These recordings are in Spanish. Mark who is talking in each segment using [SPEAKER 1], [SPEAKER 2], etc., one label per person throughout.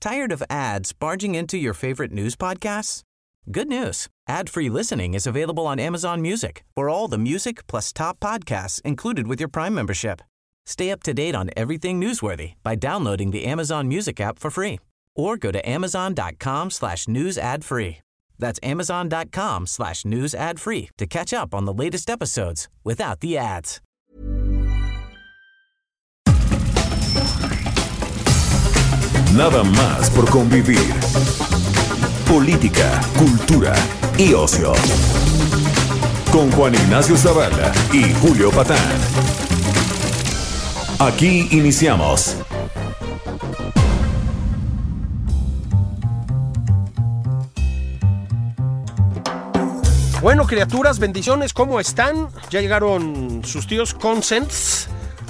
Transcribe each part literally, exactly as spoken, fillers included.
[SPEAKER 1] Tired of ads barging into your favorite news podcasts? Good news. Ad-free listening is available on Amazon Music for all the music plus top podcasts included with your Prime membership. Stay up to date on everything newsworthy by downloading the Amazon Music app for free or go to amazon.com slash news ad free. That's amazon.com slash news ad free to catch up on the latest episodes without the ads.
[SPEAKER 2] Nada más por convivir. Política, cultura y ocio. Con Juan Ignacio Zavala y Julio Patán. Aquí iniciamos.
[SPEAKER 3] Bueno, criaturas, bendiciones, ¿cómo están? Ya llegaron sus tíos Consents.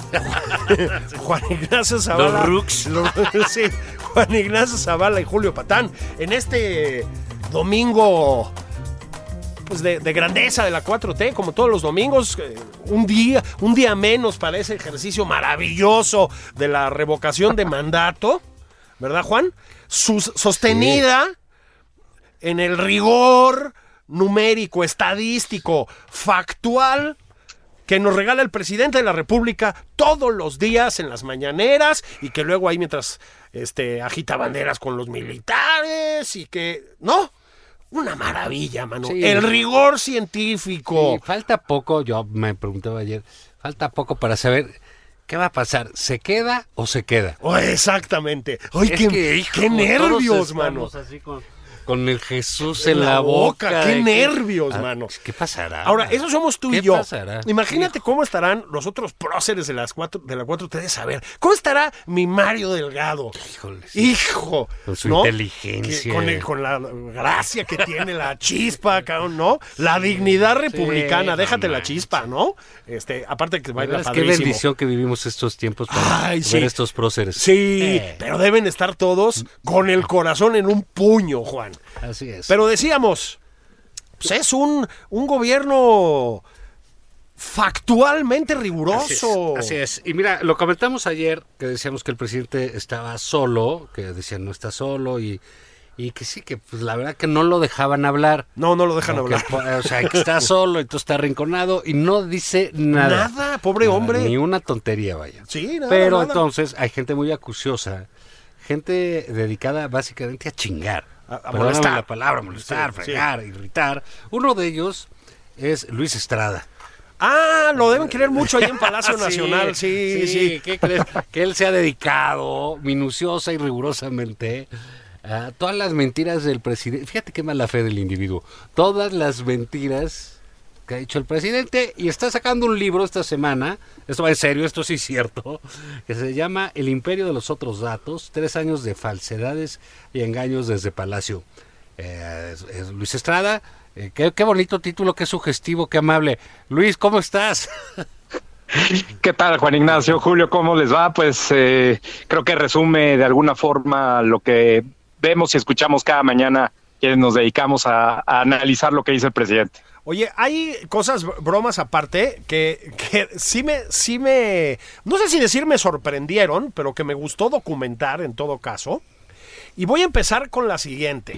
[SPEAKER 3] Juan Ignacio Zavala.
[SPEAKER 4] Los Rooks.
[SPEAKER 3] Los, sí, Juan Ignacio Zavala y Julio Patán. En este domingo pues de, de grandeza de la cuatro T, como todos los domingos, eh, un día, un día menos para ese ejercicio maravilloso de la revocación de mandato, ¿verdad, Juan? Sus, sostenida sí. En el rigor numérico, estadístico, factual que nos regala el presidente de la República todos los días en las mañaneras y que luego ahí mientras este, agita banderas con los militares y que... ¿No? Una maravilla, mano. Sí. El rigor científico.
[SPEAKER 4] Sí, falta poco, yo me preguntaba ayer, falta poco para saber... ¿Qué va a pasar? ¿Se queda o se queda?
[SPEAKER 3] Oh, exactamente. ¡Ay, qué, que, hijo, qué nervios, mano!
[SPEAKER 4] Así con... Con el Jesús en, en la, la boca. boca.
[SPEAKER 3] ¡Qué nervios,
[SPEAKER 4] ¿Qué,
[SPEAKER 3] mano!
[SPEAKER 4] ¿Qué pasará?
[SPEAKER 3] Ahora, eso somos tú y yo.
[SPEAKER 4] Pasará?
[SPEAKER 3] Imagínate Hijo. Cómo estarán los otros próceres de, las cuatro, de la cuatro T de saber. ¿Cómo estará mi Mario Delgado?
[SPEAKER 4] Híjole, sí.
[SPEAKER 3] ¡Hijo!
[SPEAKER 4] Con su
[SPEAKER 3] ¿no?
[SPEAKER 4] inteligencia.
[SPEAKER 3] Que, con, el, con la gracia que tiene, la chispa, ¿no? La dignidad republicana. Sí, déjate no, la chispa, ¿no? Este, aparte que baila padrísimo.
[SPEAKER 4] Qué bendición que vivimos estos tiempos para Ay, ver sí. estos próceres.
[SPEAKER 3] Sí, eh. pero deben estar todos con el corazón en un puño, Juan.
[SPEAKER 4] Así es.
[SPEAKER 3] Pero decíamos, pues es un, un gobierno factualmente riguroso.
[SPEAKER 4] Así es, así es. Y mira, lo comentamos ayer, que decíamos que el presidente estaba solo, que decían no está solo y, y que sí, que pues la verdad que no lo dejaban hablar.
[SPEAKER 3] No, no lo dejan
[SPEAKER 4] Porque,
[SPEAKER 3] hablar.
[SPEAKER 4] O sea, que está solo, entonces está arrinconado y no dice nada.
[SPEAKER 3] Nada, pobre
[SPEAKER 4] nada,
[SPEAKER 3] hombre.
[SPEAKER 4] Ni una tontería, vaya.
[SPEAKER 3] Sí, nada,
[SPEAKER 4] Pero
[SPEAKER 3] nada.
[SPEAKER 4] Entonces hay gente muy acuciosa, gente dedicada básicamente a chingar.
[SPEAKER 3] A, a molestar.
[SPEAKER 4] la palabra, molestar, sí, fregar, sí. irritar. Uno de ellos es Luis Estrada.
[SPEAKER 3] Ah, lo deben querer mucho ahí en Palacio Nacional, sí, sí. sí.
[SPEAKER 4] sí. ¿Qué crees? Que él se ha dedicado minuciosa y rigurosamente a todas las mentiras del presidente. Fíjate qué mala fe del individuo. Todas las mentiras que ha dicho el presidente y está sacando un libro esta semana, esto va en serio, esto sí es cierto, que se llama El Imperio de los Otros Datos, tres años de falsedades y engaños desde Palacio. Eh, es, es Luis Estrada, eh, qué, qué bonito título, qué sugestivo, qué amable. Luis, ¿cómo estás?
[SPEAKER 5] ¿Qué tal, Juan Ignacio? Julio, ¿cómo les va? Pues eh, creo que resume de alguna forma lo que vemos y escuchamos cada mañana quienes nos dedicamos a, a analizar lo que dice el presidente.
[SPEAKER 3] Oye, hay cosas, bromas aparte, que, que sí me, sí me, no sé si decir me sorprendieron, pero que me gustó documentar en todo caso. Y voy a empezar con la siguiente.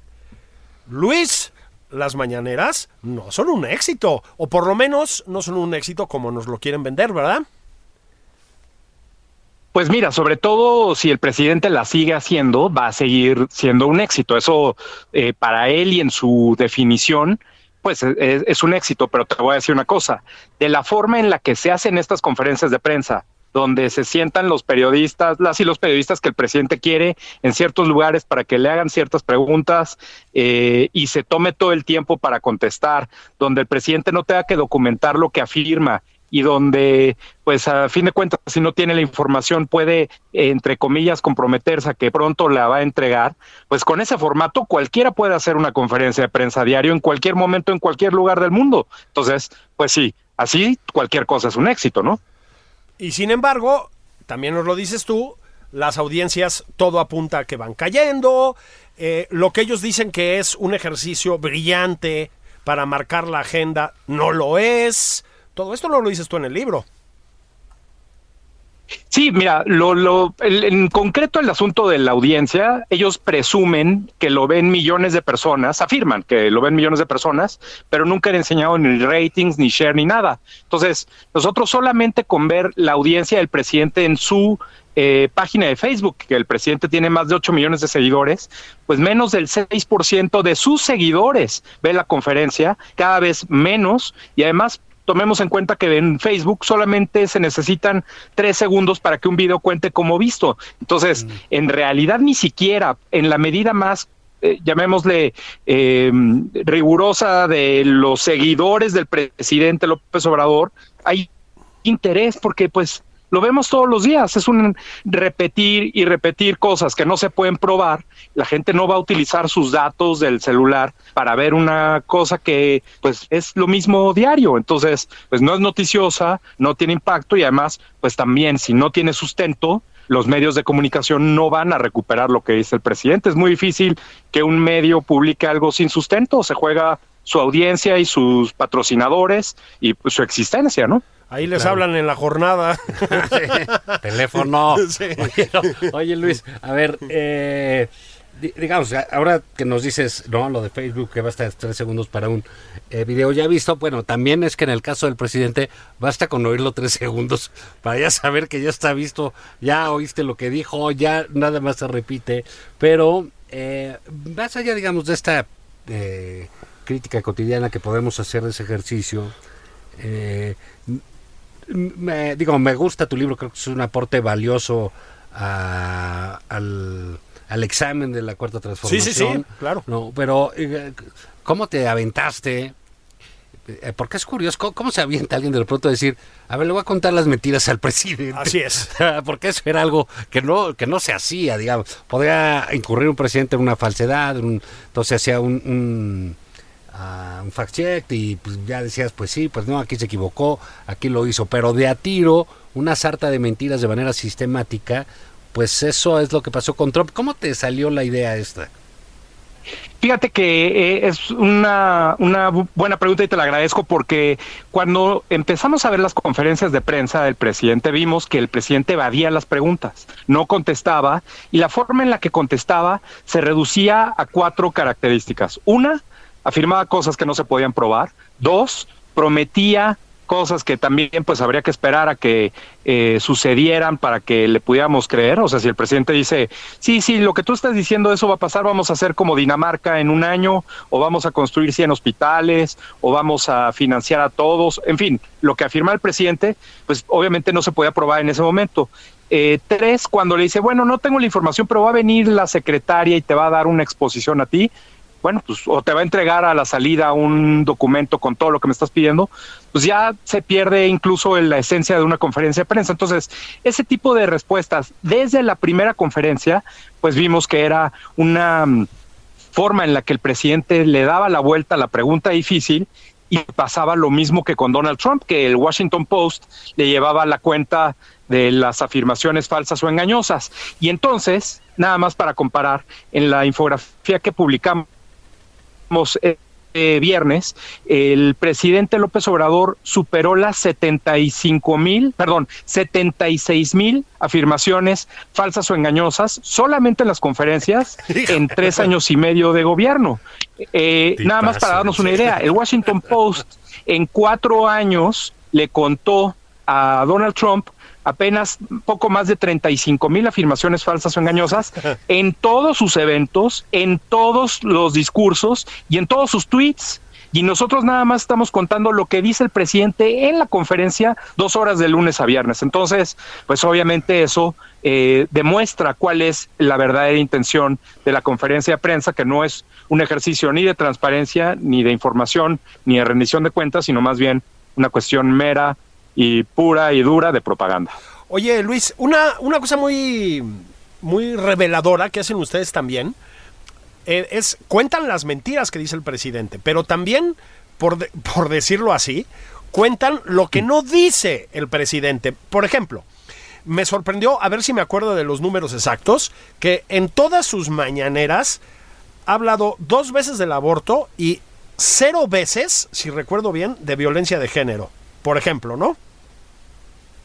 [SPEAKER 3] Luis, las mañaneras no son un éxito, o por lo menos no son un éxito como nos lo quieren vender, ¿verdad?
[SPEAKER 5] Pues mira, sobre todo si el presidente la sigue haciendo, va a seguir siendo un éxito. Eso eh, para él y en su definición, pues es, es un éxito, pero te voy a decir una cosa, de la forma en la que se hacen estas conferencias de prensa, donde se sientan los periodistas, las y los periodistas que el presidente quiere en ciertos lugares para que le hagan ciertas preguntas eh, y se tome todo el tiempo para contestar, donde el presidente no tenga que documentar lo que afirma y donde, pues a fin de cuentas, si no tiene la información puede, entre comillas, comprometerse a que pronto la va a entregar, pues con ese formato cualquiera puede hacer una conferencia de prensa diario en cualquier momento, en cualquier lugar del mundo. Entonces, pues sí, así cualquier cosa es un éxito, ¿no?
[SPEAKER 3] Y sin embargo, también nos lo dices tú, las audiencias todo apunta a que van cayendo, eh, lo que ellos dicen que es un ejercicio brillante para marcar la agenda, no lo es. Todo esto no lo dices tú en el libro.
[SPEAKER 5] Sí, mira, lo, lo, el, en concreto el asunto de la audiencia, ellos presumen que lo ven millones de personas, afirman que lo ven millones de personas, pero nunca han enseñado ni ratings, ni share, ni nada. Entonces, nosotros solamente con ver la audiencia del presidente en su eh, página de Facebook, que el presidente tiene más de ocho millones de seguidores, pues menos del seis por ciento de sus seguidores ve la conferencia, cada vez menos, y además tomemos en cuenta que en Facebook solamente se necesitan tres segundos para que un video cuente como visto. Entonces, mm. en realidad ni siquiera en la medida más, eh, llamémosle, eh, rigurosa de los seguidores del presidente López Obrador, hay interés porque pues lo vemos todos los días, es un repetir y repetir cosas que no se pueden probar. La gente no va a utilizar sus datos del celular para ver una cosa que pues es lo mismo diario. Entonces, pues no es noticiosa, no tiene impacto y además, pues también si no tiene sustento, los medios de comunicación no van a recuperar lo que dice el presidente. Es muy difícil que un medio publique algo sin sustento, se juega su audiencia y sus patrocinadores y pues, su existencia, ¿no?
[SPEAKER 3] Ahí les claro. hablan en la jornada.
[SPEAKER 4] Sí, teléfono. Sí. Oye, no, oye, Luis, a ver, eh, digamos, ahora que nos dices, no, lo de Facebook, que basta tres segundos para un eh, video ya visto, bueno, también es que en el caso del presidente, basta con oírlo tres segundos para ya saber que ya está visto, ya oíste lo que dijo, ya nada más se repite, pero eh, más allá, digamos, de esta eh, crítica cotidiana que podemos hacer de ese ejercicio, eh, Me, digo, me gusta tu libro, creo que es un aporte valioso a, al, al examen de la Cuarta Transformación.
[SPEAKER 3] Sí, sí, sí, claro.
[SPEAKER 4] No, pero, ¿cómo te aventaste? Porque es curioso, ¿cómo, ¿cómo se avienta alguien de pronto a decir, a ver, le voy a contar las mentiras al presidente?
[SPEAKER 3] Así es.
[SPEAKER 4] Porque eso era algo que no que no se hacía, digamos. Podría incurrir un presidente en una falsedad, un, entonces hacía un... un Uh, un fact check y pues ya decías, pues sí, pues no, aquí se equivocó, aquí lo hizo, pero de a tiro, una sarta de mentiras de manera sistemática, pues eso es lo que pasó con Trump. ¿Cómo te salió la idea esta?
[SPEAKER 5] Fíjate que eh, es una, una buena pregunta y te la agradezco porque cuando empezamos a ver las conferencias de prensa del presidente vimos que el presidente evadía las preguntas, no contestaba y la forma en la que contestaba se reducía a cuatro características. Una, afirmaba cosas que no se podían probar. Dos, prometía cosas que también pues habría que esperar a que eh, sucedieran para que le pudiéramos creer. O sea, si el presidente dice, sí, sí, lo que tú estás diciendo, eso va a pasar, vamos a hacer como Dinamarca en un año, o vamos a construir cien hospitales, o vamos a financiar a todos, en fin, lo que afirma el presidente, pues obviamente no se podía probar en ese momento. Eh, tres, cuando le dice, bueno, no tengo la información, pero va a venir la secretaria y te va a dar una exposición a ti, bueno, pues o te va a entregar a la salida un documento con todo lo que me estás pidiendo, pues ya se pierde incluso la esencia de una conferencia de prensa. Entonces, ese tipo de respuestas desde la primera conferencia, pues vimos que era una forma en la que el presidente le daba la vuelta a la pregunta difícil y pasaba lo mismo que con Donald Trump, que el Washington Post le llevaba la cuenta de las afirmaciones falsas o engañosas. Y entonces, nada más para comparar, en la infografía que publicamos Eh, viernes, el presidente López Obrador superó las setenta y cinco mil, perdón, setenta y seis mil afirmaciones falsas o engañosas solamente en las conferencias en tres años y medio de gobierno. Eh, nada más para darnos una idea, el Washington Post en cuatro años le contó a Donald Trump apenas poco más de treinta y cinco mil afirmaciones falsas o engañosas en todos sus eventos, en todos los discursos y en todos sus tweets. Y nosotros nada más estamos contando lo que dice el presidente en la conferencia dos horas de lunes a viernes. Entonces, pues obviamente eso eh, demuestra cuál es la verdadera intención de la conferencia de prensa, que no es un ejercicio ni de transparencia, ni de información, ni de rendición de cuentas, sino más bien una cuestión mera y pura y dura de propaganda.
[SPEAKER 3] Oye, Luis, una, una cosa muy, muy reveladora que hacen ustedes también, eh, es, cuentan las mentiras que dice el presidente, pero también, por, de, por decirlo así, cuentan lo que no dice el presidente. Por ejemplo, me sorprendió, a ver si me acuerdo de los números exactos, que en todas sus mañaneras ha hablado dos veces del aborto y cero veces, si recuerdo bien, de violencia de género. Por ejemplo, ¿no?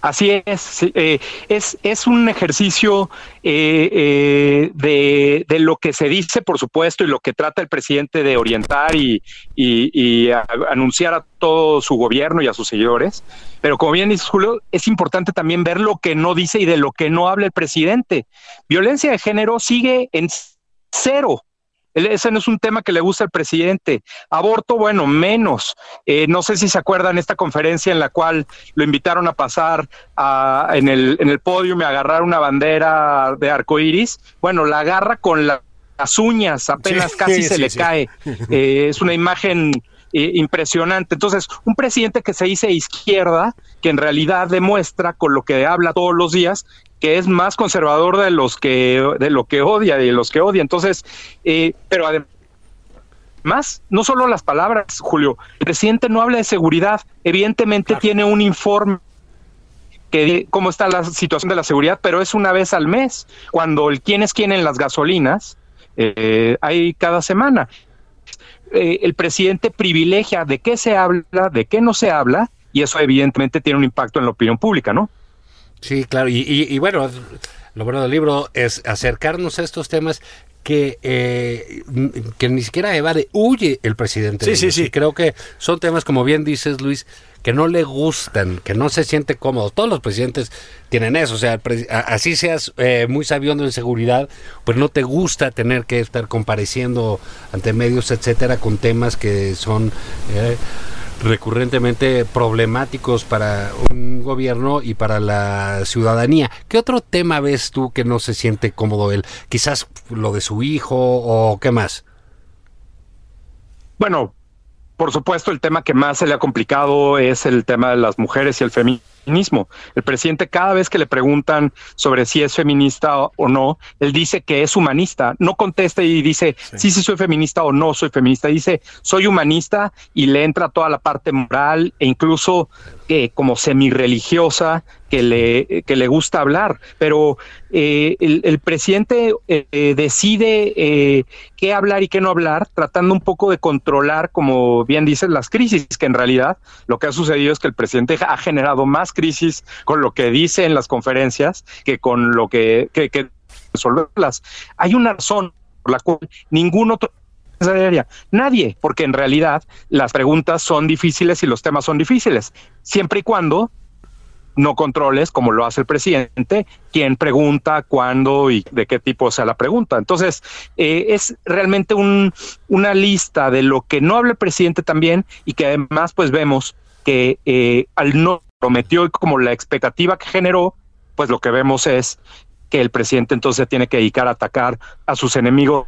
[SPEAKER 5] Así es, sí, eh, es, es un ejercicio eh, eh, de, de lo que se dice, por supuesto, y lo que trata el presidente de orientar y, y, y a, anunciar a todo su gobierno y a sus seguidores. Pero como bien dice Julio, es importante también ver lo que no dice y de lo que no habla el presidente. Violencia de género sigue en cero. Ese no es un tema que le gusta al presidente. Aborto, bueno, menos. Eh, no sé si se acuerdan esta conferencia en la cual lo invitaron a pasar a, en, el, en el podio y a agarrar una bandera de arcoíris. Bueno, la agarra con la, las uñas, apenas sí, casi sí, se sí, le sí. cae. Eh, es una imagen eh, impresionante. Entonces, un presidente que se dice izquierda, que en realidad demuestra con lo que habla todos los días, que es más conservador de los que de lo que odia, de los que odia. Entonces, eh, pero además, no solo las palabras, Julio, el presidente no habla de seguridad, evidentemente claro. Tiene un informe que cómo está la situación de la seguridad, pero es una vez al mes, cuando el quién es quién en las gasolinas, eh, hay cada semana. Eh, el presidente privilegia de qué se habla, de qué no se habla, y eso evidentemente tiene un impacto en la opinión pública, ¿no?
[SPEAKER 4] Sí, claro, y, y, y bueno, lo bueno del libro es acercarnos a estos temas que eh, que ni siquiera evade, huye el presidente.
[SPEAKER 3] Sí, sí, sí.
[SPEAKER 4] Y creo que son temas, como bien dices, Luis, que no le gustan, que no se siente cómodo. Todos los presidentes tienen eso, o sea, así seas eh, muy sabiondo en seguridad, pues no te gusta tener que estar compareciendo ante medios, etcétera, con temas que son eh, recurrentemente problemáticos para un gobierno y para la ciudadanía. ¿Qué otro tema ves tú que no se siente cómodo él? Quizás lo de su hijo o qué más.
[SPEAKER 5] Bueno, por supuesto, el tema que más se le ha complicado es el tema de las mujeres y el feminismo. El presidente, cada vez que le preguntan sobre si es feminista o no, él dice que es humanista. No contesta y dice, sí, sí, sí soy feminista o no soy feminista. Dice, soy humanista, y le entra toda la parte moral e incluso eh, como semi-religiosa que le, que le gusta hablar. Pero eh, el, el presidente eh, decide eh, qué hablar y qué no hablar, tratando un poco de controlar, como bien dicen, las crisis, que en realidad lo que ha sucedido es que el presidente ha generado más crisis con lo que dice en las conferencias que con lo que, que, que resolverlas. Hay una razón por la cual ningún otro nadie, porque en realidad las preguntas son difíciles y los temas son difíciles, siempre y cuando no controles, como lo hace el presidente, quién pregunta, cuándo y de qué tipo sea la pregunta. Entonces, eh, es realmente un, una lista de lo que no habla el presidente también, y que además pues vemos que eh, al no prometió y como la expectativa que generó, pues lo que vemos es que el presidente entonces tiene que dedicar a atacar a sus enemigos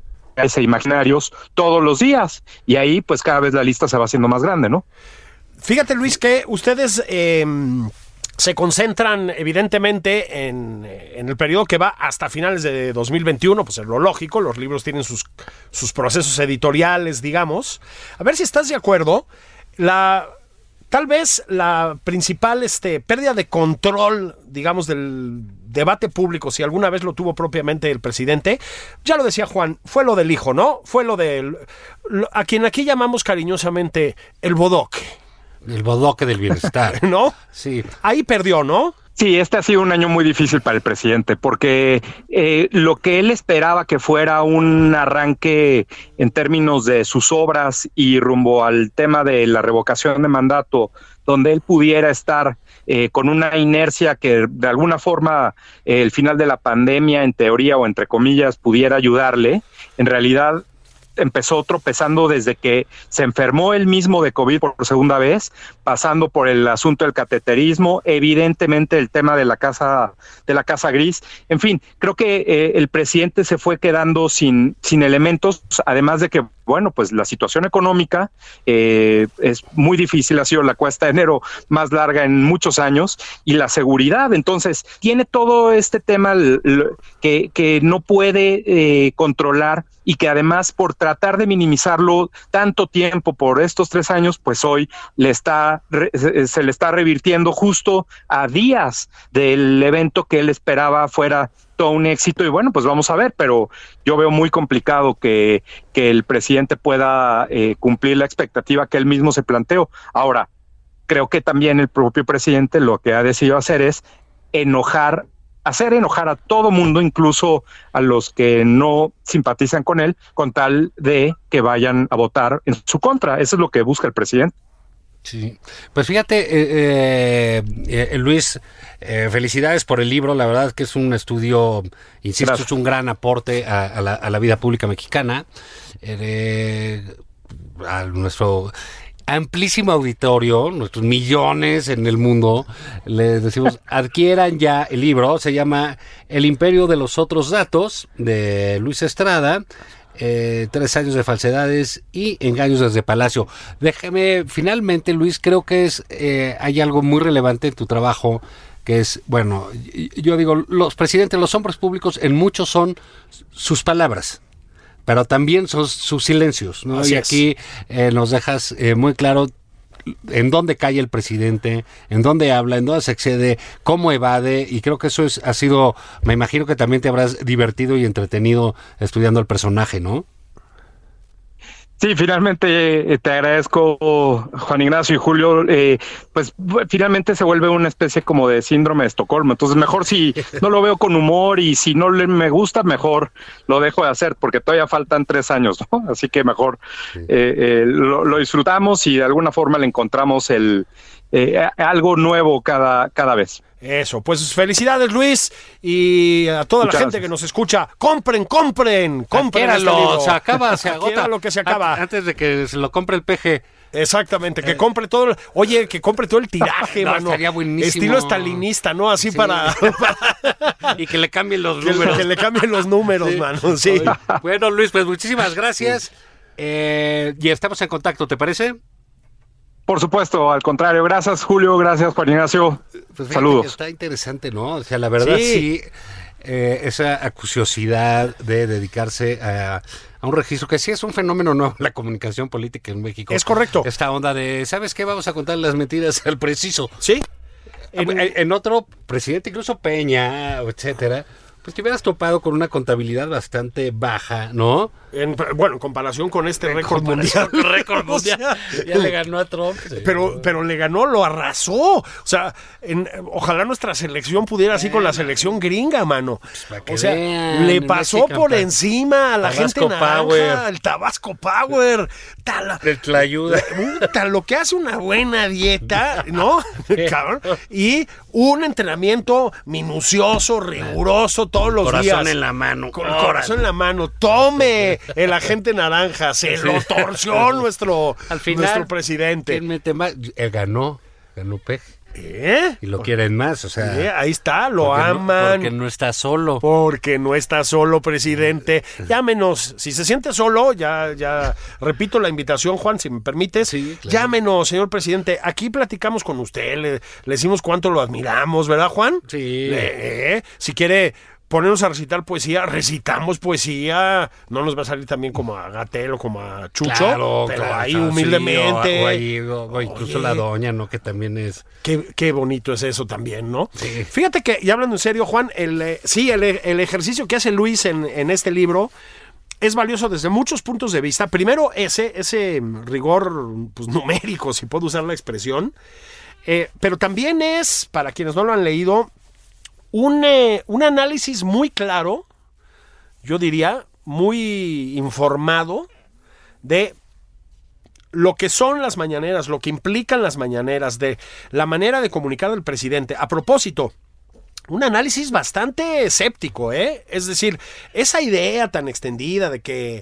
[SPEAKER 5] e imaginarios todos los días, y ahí pues cada vez la lista se va haciendo más grande, ¿no?
[SPEAKER 3] Fíjate, Luis, que ustedes eh, se concentran evidentemente en, en el periodo que va hasta finales de dos mil veintiuno, pues es lo lógico, los libros tienen sus, sus procesos editoriales, digamos. A ver si estás de acuerdo, la... Tal vez la principal este, pérdida de control, digamos, del debate público, si alguna vez lo tuvo propiamente el presidente, ya lo decía Juan, fue lo del hijo, ¿no? Fue lo del... Lo, a quien aquí llamamos cariñosamente el bodoque.
[SPEAKER 4] El bodoque del bienestar.
[SPEAKER 3] ¿No?
[SPEAKER 4] Sí.
[SPEAKER 3] Ahí perdió, ¿no?
[SPEAKER 5] Sí, este ha sido un año muy difícil para el presidente, porque eh, lo que él esperaba que fuera un arranque en términos de sus obras y rumbo al tema de la revocación de mandato, donde él pudiera estar eh, con una inercia que de alguna forma eh, el final de la pandemia, en teoría o entre comillas, pudiera ayudarle, en realidad empezó tropezando desde que se enfermó él mismo de COVID por segunda vez, pasando por el asunto del cateterismo, evidentemente el tema de la casa de la casa gris. En fin, creo que eh, el presidente se fue quedando sin sin elementos, además de que, bueno, pues la situación económica eh, es muy difícil, ha sido la cuesta de enero más larga en muchos años, y la seguridad. Entonces, tiene todo este tema l- l- que, que no puede eh, controlar, y que además por tratar de minimizarlo tanto tiempo por estos tres años, pues hoy le está re, se le está revirtiendo justo a días del evento que él esperaba fuera todo un éxito. Y bueno, pues vamos a ver, pero yo veo muy complicado que, que el presidente pueda eh, cumplir la expectativa que él mismo se planteó. Ahora, creo que también el propio presidente lo que ha decidido hacer es enojar, hacer enojar a todo mundo, incluso a los que no simpatizan con él, con tal de que vayan a votar en su contra. Eso es lo que busca el presidente.
[SPEAKER 4] Sí, pues fíjate, eh, eh, eh, Luis, eh, felicidades por el libro. La verdad es que es un estudio, insisto, Gracias. Es un gran aporte a, a, la, a la vida pública mexicana. Eh, a nuestro amplísimo auditorio, nuestros millones en el mundo, les decimos, adquieran ya el libro. Se llama El Imperio de los Otros Datos, de Luis Estrada. Eh, tres años de falsedades y engaños desde Palacio. Déjame, finalmente, Luis, creo que es eh, hay algo muy relevante en tu trabajo, que es, bueno, yo digo, los presidentes, los hombres públicos, en muchos son sus palabras, pero también son sus silencios, ¿no?
[SPEAKER 3] Así
[SPEAKER 4] y aquí eh, nos dejas eh, muy claro en dónde cae el presidente, en dónde habla, en dónde se excede, cómo evade, y creo que eso es, ha sido, me imagino que también te habrás divertido y entretenido estudiando el personaje, ¿no?
[SPEAKER 5] Sí, finalmente eh, te agradezco, Juan Ignacio y Julio. Eh, pues finalmente se vuelve una especie como de síndrome de Estocolmo. Entonces mejor si no lo veo con humor y si no le, me gusta, mejor lo dejo de hacer, porque todavía faltan tres años, ¿no? Así que mejor sí. eh, eh, lo, lo disfrutamos y de alguna forma le encontramos el eh, algo nuevo cada, cada vez.
[SPEAKER 3] Eso, pues felicidades, Luis, y a toda Muchas la gente gracias. Que nos escucha, compren, compren, compren este libro.
[SPEAKER 4] Se acaba, se agota.
[SPEAKER 3] Lo que se acaba.
[SPEAKER 4] Antes de que se lo compre el P G.
[SPEAKER 3] Exactamente, que compre todo, oye, que compre todo el tiraje, no, mano.
[SPEAKER 4] Estaría buenísimo.
[SPEAKER 3] Estilo estalinista, ¿no? Así sí. para, para...
[SPEAKER 4] Y que le cambien los
[SPEAKER 3] que
[SPEAKER 4] números.
[SPEAKER 3] Le, que le cambien los números, sí. mano, sí.
[SPEAKER 4] Oye, bueno, Luis, pues muchísimas gracias. Sí. Eh, y estamos en contacto, ¿te parece?
[SPEAKER 5] Por supuesto, al contrario. Gracias, Julio. Gracias, Juan Ignacio.
[SPEAKER 4] Pues
[SPEAKER 5] saludos.
[SPEAKER 4] Está interesante, ¿no? O sea, la verdad sí, sí eh, esa acuciosidad de dedicarse a, a un registro que sí es un fenómeno nuevo en la comunicación política en México.
[SPEAKER 3] Es correcto.
[SPEAKER 4] Esta onda de, ¿sabes qué? Vamos a contar las mentiras al preciso.
[SPEAKER 3] Sí.
[SPEAKER 4] En, en, en otro presidente, incluso Peña, etcétera, pues te hubieras topado con una contabilidad bastante baja, ¿no?
[SPEAKER 3] En, bueno, en comparación con este récord mundial.
[SPEAKER 4] récord mundial. O sea, ya le ganó a Trump. Sí.
[SPEAKER 3] Pero, pero le ganó, lo arrasó. O sea, en, ojalá nuestra selección pudiera así con la selección gringa, mano. Pues o sea, vean, le pasó por encima a la Tabasco gente naranja, Power. El Tabasco Power. Tal,
[SPEAKER 4] el Tlayuda.
[SPEAKER 3] Tal, lo que hace una buena dieta, ¿no? Cabrón. Y un entrenamiento minucioso, riguroso, todos los
[SPEAKER 4] corazón
[SPEAKER 3] días.
[SPEAKER 4] Corazón en la mano.
[SPEAKER 3] Con el corazón en la mano. Tome. El agente naranja se sí. lo torció nuestro,
[SPEAKER 4] Al final,
[SPEAKER 3] nuestro presidente.
[SPEAKER 4] ¿Quién mete más? Él ganó, ganó P G.
[SPEAKER 3] ¿Eh?
[SPEAKER 4] Y lo quieren más, o sea.
[SPEAKER 3] ¿Eh? Ahí está, lo
[SPEAKER 4] porque
[SPEAKER 3] aman.
[SPEAKER 4] No, porque no está solo.
[SPEAKER 3] Porque no está solo, presidente. Llámenos, si se siente solo, ya, ya repito la invitación, Juan, si me permites.
[SPEAKER 4] Sí, claro.
[SPEAKER 3] Llámenos, señor presidente. Aquí platicamos con usted, le, le decimos cuánto lo admiramos, ¿verdad, Juan?
[SPEAKER 4] Sí.
[SPEAKER 3] Eh, si quiere ponernos a recitar poesía, recitamos poesía. No nos va a salir también como a Gatell o como a Chucho,
[SPEAKER 4] claro,
[SPEAKER 3] pero
[SPEAKER 4] claro,
[SPEAKER 3] ahí
[SPEAKER 4] claro,
[SPEAKER 3] humildemente.
[SPEAKER 4] Sí, o, o, ahí, o, o incluso Oye, la doña, ¿no? Que también es...
[SPEAKER 3] Qué, qué bonito es eso también, ¿no?
[SPEAKER 4] Sí.
[SPEAKER 3] Fíjate que, y hablando en serio, Juan, el, eh, sí, el, el ejercicio que hace Luis en, en este libro es valioso desde muchos puntos de vista. Primero, ese, ese rigor pues, numérico, si puedo usar la expresión. Eh, pero también es, para quienes no lo han leído, Un, eh, un análisis muy claro, yo diría, muy informado de lo que son las mañaneras, lo que implican las mañaneras, de la manera de comunicar al presidente. A propósito, un análisis bastante escéptico, ¿eh? Es decir, esa idea tan extendida de que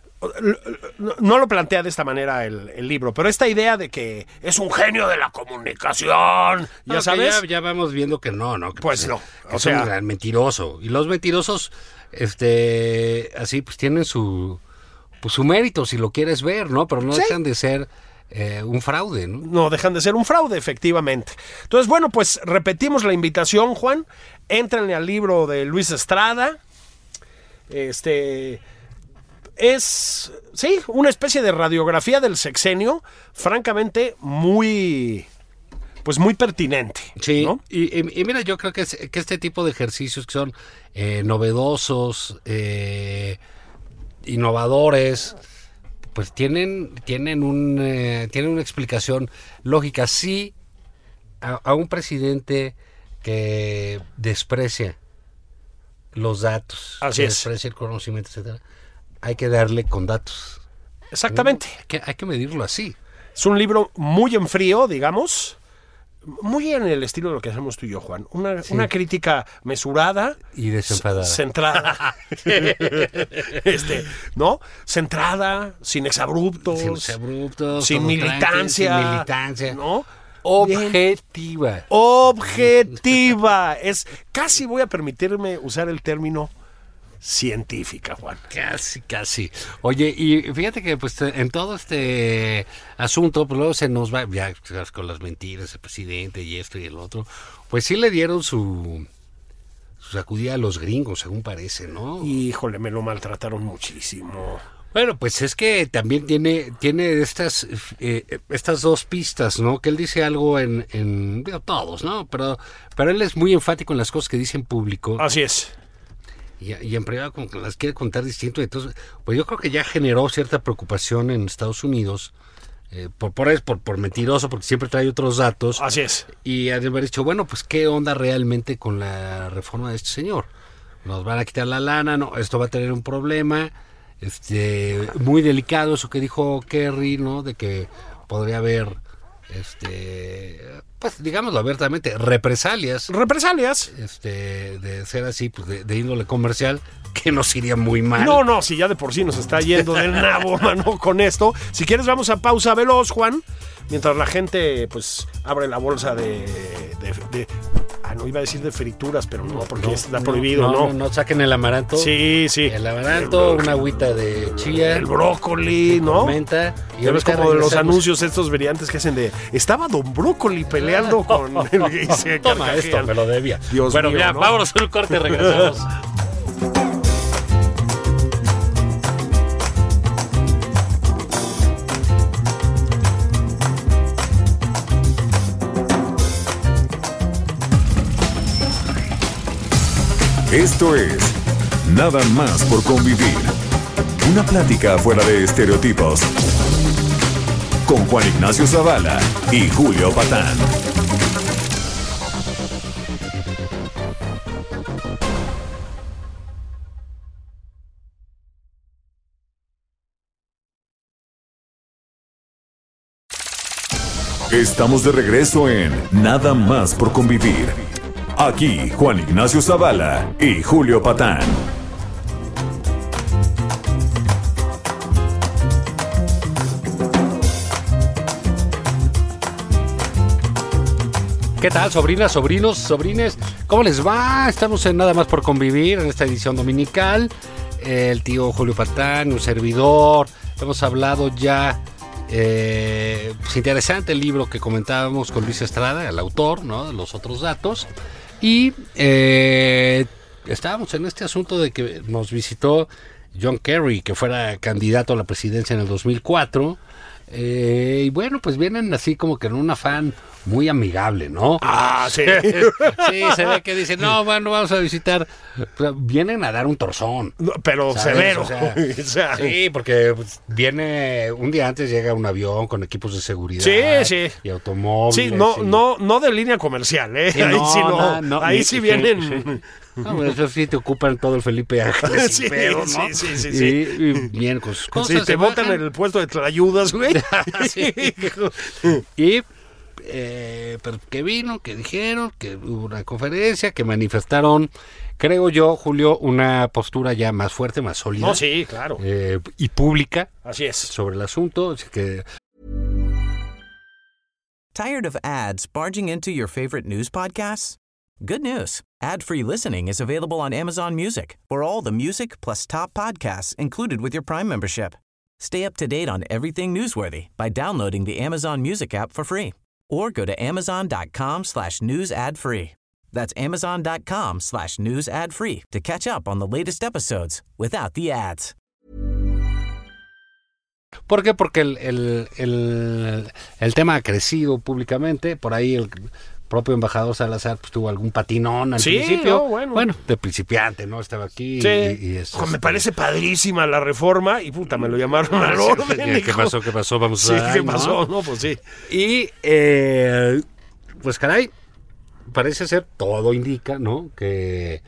[SPEAKER 3] no lo plantea de esta manera el, el libro, pero esta idea de que es un genio de la comunicación, ya
[SPEAKER 4] no,
[SPEAKER 3] sabes,
[SPEAKER 4] ya, ya vamos viendo que no, no, que
[SPEAKER 3] pues, pues no,
[SPEAKER 4] que
[SPEAKER 3] o
[SPEAKER 4] es
[SPEAKER 3] sea,
[SPEAKER 4] un gran mentiroso, y los mentirosos, este, así pues tienen su, pues su mérito si lo quieres ver, ¿no? Pero no ¿sí? dejan de ser eh, un fraude, ¿no?
[SPEAKER 3] No dejan de ser un fraude, efectivamente. Entonces, bueno, pues repetimos la invitación, Juan. Éntrenle al libro de Luis Estrada. Este es, sí, una especie de radiografía del sexenio, francamente muy, pues muy pertinente.
[SPEAKER 4] Sí,
[SPEAKER 3] ¿no?
[SPEAKER 4] y, y, y mira, yo creo que, es, que este tipo de ejercicios que son eh, novedosos, eh, innovadores, pues tienen, tienen, un, eh, tienen una explicación lógica. Sí, a, a un presidente que desprecia los datos,
[SPEAKER 3] Así
[SPEAKER 4] que
[SPEAKER 3] es.
[SPEAKER 4] desprecia el conocimiento, etcétera, hay que darle con datos.
[SPEAKER 3] Exactamente.
[SPEAKER 4] Hay que, hay que medirlo así.
[SPEAKER 3] Es un libro muy en frío, digamos, muy en el estilo de lo que hacemos tú y yo, Juan. Una,
[SPEAKER 4] Sí.
[SPEAKER 3] una crítica mesurada,
[SPEAKER 4] Y desenfadada.
[SPEAKER 3] centrada, este, ¿no? Centrada, sin exabruptos,
[SPEAKER 4] Sin exabruptos,
[SPEAKER 3] sin
[SPEAKER 4] todo
[SPEAKER 3] militancia,
[SPEAKER 4] tranqui, sin militancia.
[SPEAKER 3] ¿no?
[SPEAKER 4] Objetiva.
[SPEAKER 3] Objetiva. Es casi voy a permitirme usar el término científica, Juan.
[SPEAKER 4] Casi, casi. Oye, y fíjate que pues en todo este asunto, pues luego se nos va, ya con las mentiras, el presidente y esto y el otro, pues sí le dieron su, su sacudida a los gringos, según parece, ¿no?
[SPEAKER 3] Híjole, me lo maltrataron muchísimo.
[SPEAKER 4] Bueno, pues es que también tiene tiene estas eh, estas dos pistas, ¿no? Que él dice algo en, en digo, todos, ¿no? Pero pero él es muy enfático en las cosas que dice en público.
[SPEAKER 3] Así es.
[SPEAKER 4] Y, y en privado como que las quiere contar distinto. Entonces, pues yo creo que ya generó cierta preocupación en Estados Unidos eh, por, por, por, por mentiroso, porque siempre trae otros datos.
[SPEAKER 3] Así es.
[SPEAKER 4] Y han de haber dicho, bueno, pues qué onda realmente con la reforma de este señor. Nos van a quitar la lana, no, esto va a tener un problema. Este, muy delicado eso que dijo Kerry, ¿no? De que podría haber, este, pues digámoslo abiertamente, represalias.
[SPEAKER 3] Represalias.
[SPEAKER 4] Este, de ser así, pues de, de índole comercial, que nos iría muy mal.
[SPEAKER 3] No, no, si ya de por sí nos está yendo del nabo, mano, con esto. Si quieres vamos a pausa veloz, Juan, mientras la gente, pues, abre la bolsa de... de, de ah, no iba a decir de frituras, pero no, porque
[SPEAKER 4] No,
[SPEAKER 3] está prohibido,
[SPEAKER 4] no,
[SPEAKER 3] ¿no?
[SPEAKER 4] No, no, saquen el amaranto.
[SPEAKER 3] Sí, sí.
[SPEAKER 4] El amaranto,
[SPEAKER 3] El-
[SPEAKER 4] una agüita de chía,
[SPEAKER 3] El brócoli, ¿no?
[SPEAKER 4] menta. Y
[SPEAKER 3] Ya ves
[SPEAKER 4] ahorita
[SPEAKER 3] como de los
[SPEAKER 4] regresamos.
[SPEAKER 3] anuncios estos variantes que hacen de... Estaba Don Brócoli peleando con el... y se
[SPEAKER 4] Toma
[SPEAKER 3] carcajean.
[SPEAKER 4] esto, me lo debía.
[SPEAKER 3] Dios
[SPEAKER 4] bueno,
[SPEAKER 3] mío,
[SPEAKER 4] ya,
[SPEAKER 3] ¿no?
[SPEAKER 4] vámonos a un corte y regresamos.
[SPEAKER 2] Esto es Nada más por convivir. Una plática fuera de estereotipos. Con Juan Ignacio Zavala y Julio Patán. Estamos de regreso en Nada más por convivir. Aquí Juan Ignacio Zavala y Julio Patán.
[SPEAKER 4] ¿Qué tal, sobrinas, sobrinos, sobrines? ¿Cómo les va? Estamos en Nada más por convivir en esta edición dominical. El tío Julio Patán, un servidor. Hemos hablado ya. Eh, pues interesante el libro que comentábamos con Luis Estrada, el autor, ¿no? De los otros datos. Y eh, estábamos en este asunto de que nos visitó John Kerry, que fuera candidato a la presidencia en el dos mil cuatro. Eh, y bueno, pues vienen así como que en un afán muy amigable, ¿no?
[SPEAKER 3] Ah, sí.
[SPEAKER 4] Sí, se ve que dicen, no, bueno, vamos a visitar. Pero vienen a dar un torzón.
[SPEAKER 3] No, pero
[SPEAKER 4] ¿Sabes?
[SPEAKER 3] severo.
[SPEAKER 4] O sea,
[SPEAKER 3] O sea,
[SPEAKER 4] sí, porque pues, viene un día antes llega un avión con equipos de seguridad.
[SPEAKER 3] Sí, sí.
[SPEAKER 4] Y automóviles.
[SPEAKER 3] Sí, no,
[SPEAKER 4] y-
[SPEAKER 3] no, no de línea comercial, ¿eh?
[SPEAKER 4] Sí,
[SPEAKER 3] ahí
[SPEAKER 4] no,
[SPEAKER 3] sí no.
[SPEAKER 4] no, no,
[SPEAKER 3] ahí
[SPEAKER 4] y-
[SPEAKER 3] sí
[SPEAKER 4] y-
[SPEAKER 3] vienen.
[SPEAKER 4] sí. No, pues, eso sí te ocupan todo el Felipe Ángeles
[SPEAKER 3] Sí,
[SPEAKER 4] y pedo, ¿no?
[SPEAKER 3] sí, sí, sí,
[SPEAKER 4] Y,
[SPEAKER 3] sí.
[SPEAKER 4] y vienen con sus cosas.
[SPEAKER 3] Sí, te
[SPEAKER 4] se
[SPEAKER 3] botan
[SPEAKER 4] bajan.
[SPEAKER 3] en el puesto de tlayudas, güey.
[SPEAKER 4] Sí. Y eh, pero que vino, que dijeron, que hubo una conferencia, que manifestaron, creo yo, Julio, una postura ya más fuerte, más sólida.
[SPEAKER 3] No, sí, claro.
[SPEAKER 4] eh, y pública
[SPEAKER 3] Así es.
[SPEAKER 4] sobre el asunto. Así que
[SPEAKER 1] Tired of ads barging into your favorite news podcasts? Good news. Ad-free listening is available on Amazon Music for all the music plus top podcasts included with your Prime membership. Stay up to date on everything newsworthy by downloading the Amazon Music app for free or go to amazon.com slash news ad free. That's amazon.com slash news ad free to catch up on the latest episodes without the ads.
[SPEAKER 4] ¿por qué? Porque el, el, el, el tema ha crecido públicamente. Por ahí el propio embajador Salazar pues tuvo algún patinón al
[SPEAKER 3] Sí,
[SPEAKER 4] principio.
[SPEAKER 3] no, bueno.
[SPEAKER 4] bueno, de principiante, ¿no? Estaba aquí
[SPEAKER 3] Sí.
[SPEAKER 4] y, y es,
[SPEAKER 3] Ojo, me
[SPEAKER 4] este,
[SPEAKER 3] parece padrísima la reforma y puta, me lo llamaron al orden.
[SPEAKER 4] ¿Qué, ¿Qué
[SPEAKER 3] hijo.
[SPEAKER 4] pasó? ¿Qué pasó? Vamos
[SPEAKER 3] Sí,
[SPEAKER 4] a
[SPEAKER 3] ¿qué
[SPEAKER 4] ¿no?
[SPEAKER 3] pasó? No, pues sí.
[SPEAKER 4] Y, eh, pues caray, parece ser, todo indica, ¿no? Que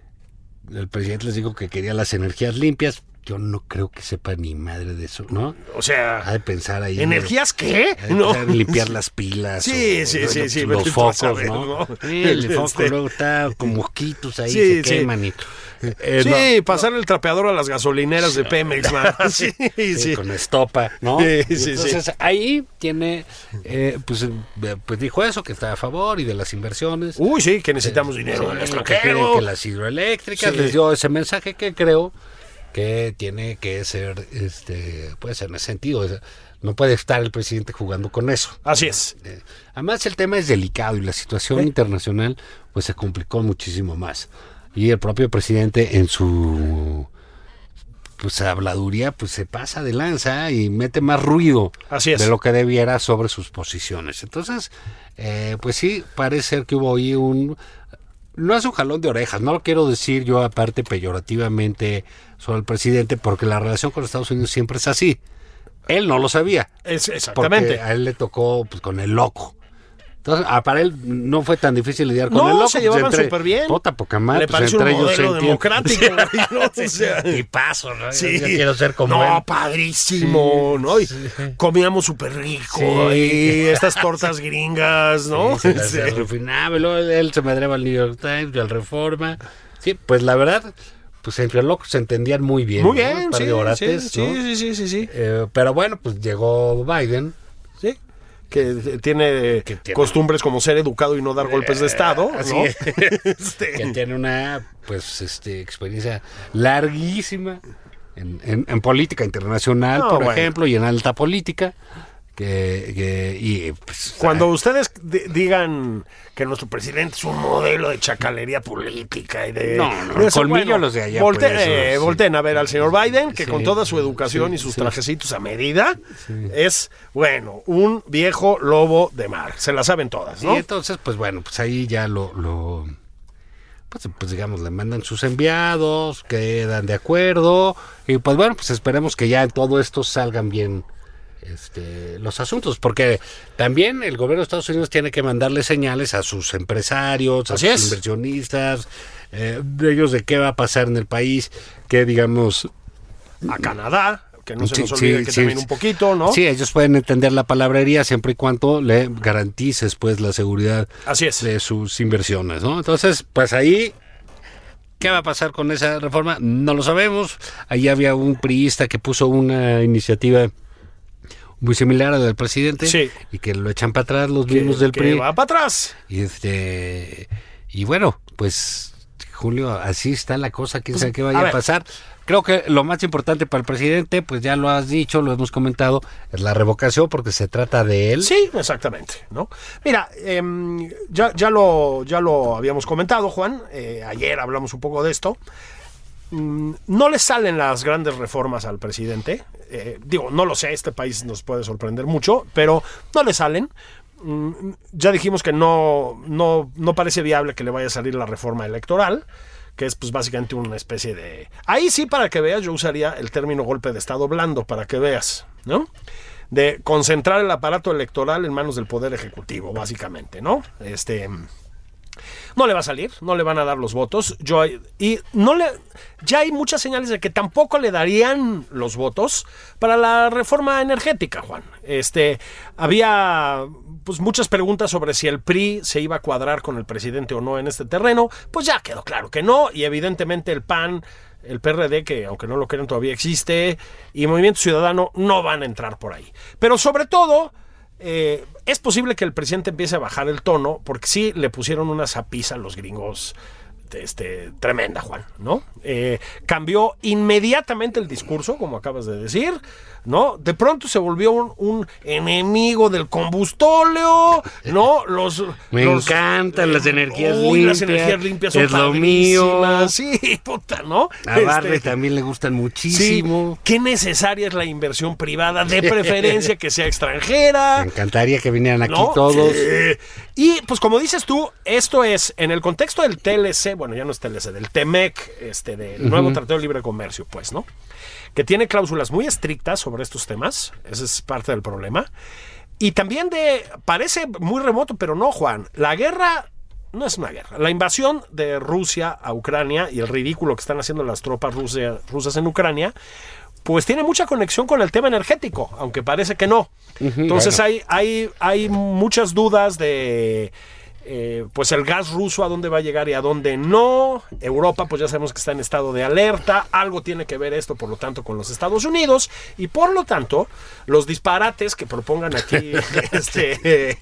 [SPEAKER 4] el presidente les dijo que quería las energías limpias. Yo no creo que sepa ni madre de eso, ¿no?
[SPEAKER 3] O sea,
[SPEAKER 4] Ha de pensar ahí.
[SPEAKER 3] ¿energías qué?
[SPEAKER 4] Ha de
[SPEAKER 3] No.
[SPEAKER 4] pensar en limpiar las pilas.
[SPEAKER 3] Sí,
[SPEAKER 4] o,
[SPEAKER 3] sí,
[SPEAKER 4] o,
[SPEAKER 3] sí,
[SPEAKER 4] los,
[SPEAKER 3] sí,
[SPEAKER 4] los
[SPEAKER 3] vete tú a
[SPEAKER 4] focos,
[SPEAKER 3] saber,
[SPEAKER 4] ¿no?
[SPEAKER 3] ¿no?
[SPEAKER 4] Sí, el
[SPEAKER 3] Este-
[SPEAKER 4] foco luego está con mosquitos ahí,
[SPEAKER 3] Sí,
[SPEAKER 4] se
[SPEAKER 3] sí.
[SPEAKER 4] queman y... eh,
[SPEAKER 3] Sí,
[SPEAKER 4] no,
[SPEAKER 3] pasar el trapeador a las gasolineras de Pemex, man. Sí,
[SPEAKER 4] sí,
[SPEAKER 3] sí.
[SPEAKER 4] con estopa, ¿no?
[SPEAKER 3] Sí,
[SPEAKER 4] Y
[SPEAKER 3] sí,
[SPEAKER 4] entonces
[SPEAKER 3] sí.
[SPEAKER 4] ahí tiene, eh, pues, eh, pues dijo eso, que está a favor y de las inversiones.
[SPEAKER 3] Uy, sí, que necesitamos dinero del
[SPEAKER 4] Sí, que
[SPEAKER 3] extranjero.
[SPEAKER 4] quiere que las hidroeléctricas,
[SPEAKER 3] Sí.
[SPEAKER 4] les dio ese mensaje que creo que tiene que ser, este, puede ser en ese sentido. es- No puede estar el presidente jugando con eso.
[SPEAKER 3] Así es.
[SPEAKER 4] Eh, Además el tema es delicado y la situación
[SPEAKER 3] ¿Eh?
[SPEAKER 4] internacional pues se complicó muchísimo más. Y el propio presidente en su pues habladuría pues se pasa de lanza y mete más ruido
[SPEAKER 3] Así es.
[SPEAKER 4] de lo que debiera sobre sus posiciones. Entonces, eh, pues sí, parece ser que hubo ahí un... No es un jalón de orejas, no lo quiero decir yo aparte peyorativamente sobre el presidente, porque la relación con Estados Unidos siempre es así. Él no lo sabía.
[SPEAKER 3] Es, exactamente.
[SPEAKER 4] Porque a él le tocó pues, con el loco. Entonces, ah, para él no fue tan difícil lidiar con
[SPEAKER 3] No,
[SPEAKER 4] el loco.
[SPEAKER 3] se
[SPEAKER 4] pues,
[SPEAKER 3] llevaban
[SPEAKER 4] entre-
[SPEAKER 3] súper bien.
[SPEAKER 4] Puta, poca madre,
[SPEAKER 3] Le
[SPEAKER 4] pues,
[SPEAKER 3] parece
[SPEAKER 4] entre
[SPEAKER 3] un
[SPEAKER 4] ellos se
[SPEAKER 3] modelo
[SPEAKER 4] entienden.
[SPEAKER 3] democrático, güey, ¿no? O sea,
[SPEAKER 4] Y paso, ¿no?
[SPEAKER 3] sí.
[SPEAKER 4] Yo quiero ser como
[SPEAKER 3] no,
[SPEAKER 4] él.
[SPEAKER 3] padrísimo,
[SPEAKER 4] Sí,
[SPEAKER 3] ¿no? Y
[SPEAKER 4] sí.
[SPEAKER 3] comíamos súper rico.
[SPEAKER 4] Sí.
[SPEAKER 3] Y estas tortas gringas, ¿no?
[SPEAKER 4] Sí, se las
[SPEAKER 3] Sí.
[SPEAKER 4] refinaba, y luego él se madreaba al New York Times y al Reforma. Sí, pues la verdad, pues entre locos se entendían muy bien.
[SPEAKER 3] Muy
[SPEAKER 4] ¿no?
[SPEAKER 3] bien,
[SPEAKER 4] Un par
[SPEAKER 3] sí,
[SPEAKER 4] de orates,
[SPEAKER 3] sí,
[SPEAKER 4] ¿no?
[SPEAKER 3] sí, sí, sí, sí.
[SPEAKER 4] Eh, pero bueno, pues llegó Biden.
[SPEAKER 3] Sí. Que tiene
[SPEAKER 4] Que tiene-
[SPEAKER 3] costumbres como ser educado y no dar golpes de estado,
[SPEAKER 4] Así
[SPEAKER 3] ¿no?
[SPEAKER 4] es.
[SPEAKER 3] Este,
[SPEAKER 4] Que tiene una pues este experiencia larguísima en, en- en política internacional,
[SPEAKER 3] No,
[SPEAKER 4] por
[SPEAKER 3] bueno.
[SPEAKER 4] ejemplo, y en alta política. Que, que- y pues,
[SPEAKER 3] Cuando
[SPEAKER 4] ah,
[SPEAKER 3] ustedes di- digan que nuestro presidente es un modelo de chacalería política y de...
[SPEAKER 4] No, no,
[SPEAKER 3] de eso,
[SPEAKER 4] colmillo los de allá,
[SPEAKER 3] volte-
[SPEAKER 4] pues, eso,
[SPEAKER 3] eh,
[SPEAKER 4] sí.
[SPEAKER 3] volteen a ver al señor Biden, que
[SPEAKER 4] Sí,
[SPEAKER 3] con toda su educación
[SPEAKER 4] sí,
[SPEAKER 3] y sus
[SPEAKER 4] sí.
[SPEAKER 3] trajecitos a medida, es, bueno, un viejo lobo de mar. Se la saben todas,
[SPEAKER 4] y
[SPEAKER 3] ¿no?
[SPEAKER 4] entonces, pues bueno, pues ahí ya lo, lo pues, pues digamos, le mandan sus enviados, quedan de acuerdo, y pues bueno, pues esperemos que ya en todo esto salgan bien este, los asuntos, porque también el gobierno de Estados Unidos tiene que mandarle señales a sus empresarios, a
[SPEAKER 3] Así
[SPEAKER 4] sus
[SPEAKER 3] es.
[SPEAKER 4] inversionistas, eh, de ellos de qué va a pasar en el país, que digamos...
[SPEAKER 3] A Canadá, que no se
[SPEAKER 4] Sí,
[SPEAKER 3] nos olvide
[SPEAKER 4] sí,
[SPEAKER 3] que
[SPEAKER 4] sí,
[SPEAKER 3] también
[SPEAKER 4] sí.
[SPEAKER 3] un poquito, ¿no?
[SPEAKER 4] Sí, ellos pueden entender la palabrería siempre y cuando le garantices pues la seguridad
[SPEAKER 3] Así es.
[SPEAKER 4] de sus inversiones, ¿no? Entonces, pues ahí, ¿qué va a pasar con esa reforma? No lo sabemos. Ahí había un priista que puso una iniciativa muy similar a la del presidente,
[SPEAKER 3] Sí.
[SPEAKER 4] y que lo echan para atrás los
[SPEAKER 3] Que,
[SPEAKER 4] mismos del
[SPEAKER 3] que
[SPEAKER 4] P R I.
[SPEAKER 3] va para atrás.
[SPEAKER 4] Y este y bueno, pues Julio, así está la cosa, quién sabe qué
[SPEAKER 3] a
[SPEAKER 4] vaya a,
[SPEAKER 3] ver.
[SPEAKER 4] pasar. Creo que lo más importante para el presidente, pues ya lo has dicho, lo hemos comentado, es la revocación, porque se trata de él.
[SPEAKER 3] Sí, exactamente, ¿no? Mira, em, ya, ya, lo, ya lo habíamos comentado, Juan, eh, ayer hablamos un poco de esto. Mm, no le salen las grandes reformas al presidente. Eh, digo, no lo sé, este país nos puede sorprender mucho, pero no le salen. Mm, ya dijimos que no, no, no parece viable que le vaya a salir la reforma electoral, que es pues básicamente una especie de... Ahí sí, para que veas, yo usaría el término golpe de estado blando, para que veas, ¿no? De concentrar el aparato electoral en manos del Poder Ejecutivo, básicamente, ¿no? Este... No le va a salir, no le van a dar los votos. Yo y no le ya hay muchas señales de que tampoco le darían los votos para la reforma energética, Juan. Este había pues muchas preguntas sobre si el P R I se iba a cuadrar con el presidente o no en este terreno. Pues ya quedó claro que no, y evidentemente el P A N, el P R D, que aunque no lo crean todavía existe, y Movimiento Ciudadano no van a entrar por ahí. Pero sobre todo, Eh, es posible que el presidente empiece a bajar el tono, porque sí le pusieron una zapiza a los gringos este, tremenda, Juan, ¿no? Eh, cambió inmediatamente el discurso, como acabas de decir, ¿no? De pronto se volvió un, un enemigo del combustóleo, ¿no? Los,
[SPEAKER 4] Me
[SPEAKER 3] los,
[SPEAKER 4] encantan
[SPEAKER 3] eh,
[SPEAKER 4] las energías
[SPEAKER 3] uy,
[SPEAKER 4] limpias.
[SPEAKER 3] las energías limpias son
[SPEAKER 4] es lo mío.
[SPEAKER 3] padrísimas. Sí, puta, ¿no?
[SPEAKER 4] A Barley
[SPEAKER 3] Este,
[SPEAKER 4] también le gustan
[SPEAKER 3] sí,
[SPEAKER 4] muchísimo.
[SPEAKER 3] qué necesaria es la inversión privada, de preferencia que sea extranjera.
[SPEAKER 4] Me encantaría que vinieran aquí
[SPEAKER 3] ¿no?
[SPEAKER 4] todos.
[SPEAKER 3] Sí. Y pues como dices tú, esto es en el contexto del T L C, bueno, ya no es T L C, del T M E C, este, del uh-huh. nuevo Tratado de Libre Comercio, pues, ¿no? Que tiene cláusulas muy estrictas sobre estos temas, ese es parte del problema. Y también de, parece muy remoto, pero no, Juan, la guerra no es una guerra. La invasión de Rusia a Ucrania y el ridículo que están haciendo las tropas rusia, rusas en Ucrania, pues tiene mucha conexión con el tema energético, aunque parece que no. Uh-huh, Entonces bueno. hay, hay, hay muchas dudas de eh, pues el gas ruso, a dónde va a llegar y a dónde no. Europa, pues ya sabemos que está en estado de alerta. Algo tiene que ver esto, por lo tanto, con los Estados Unidos. Y por lo tanto, los disparates que propongan aquí este,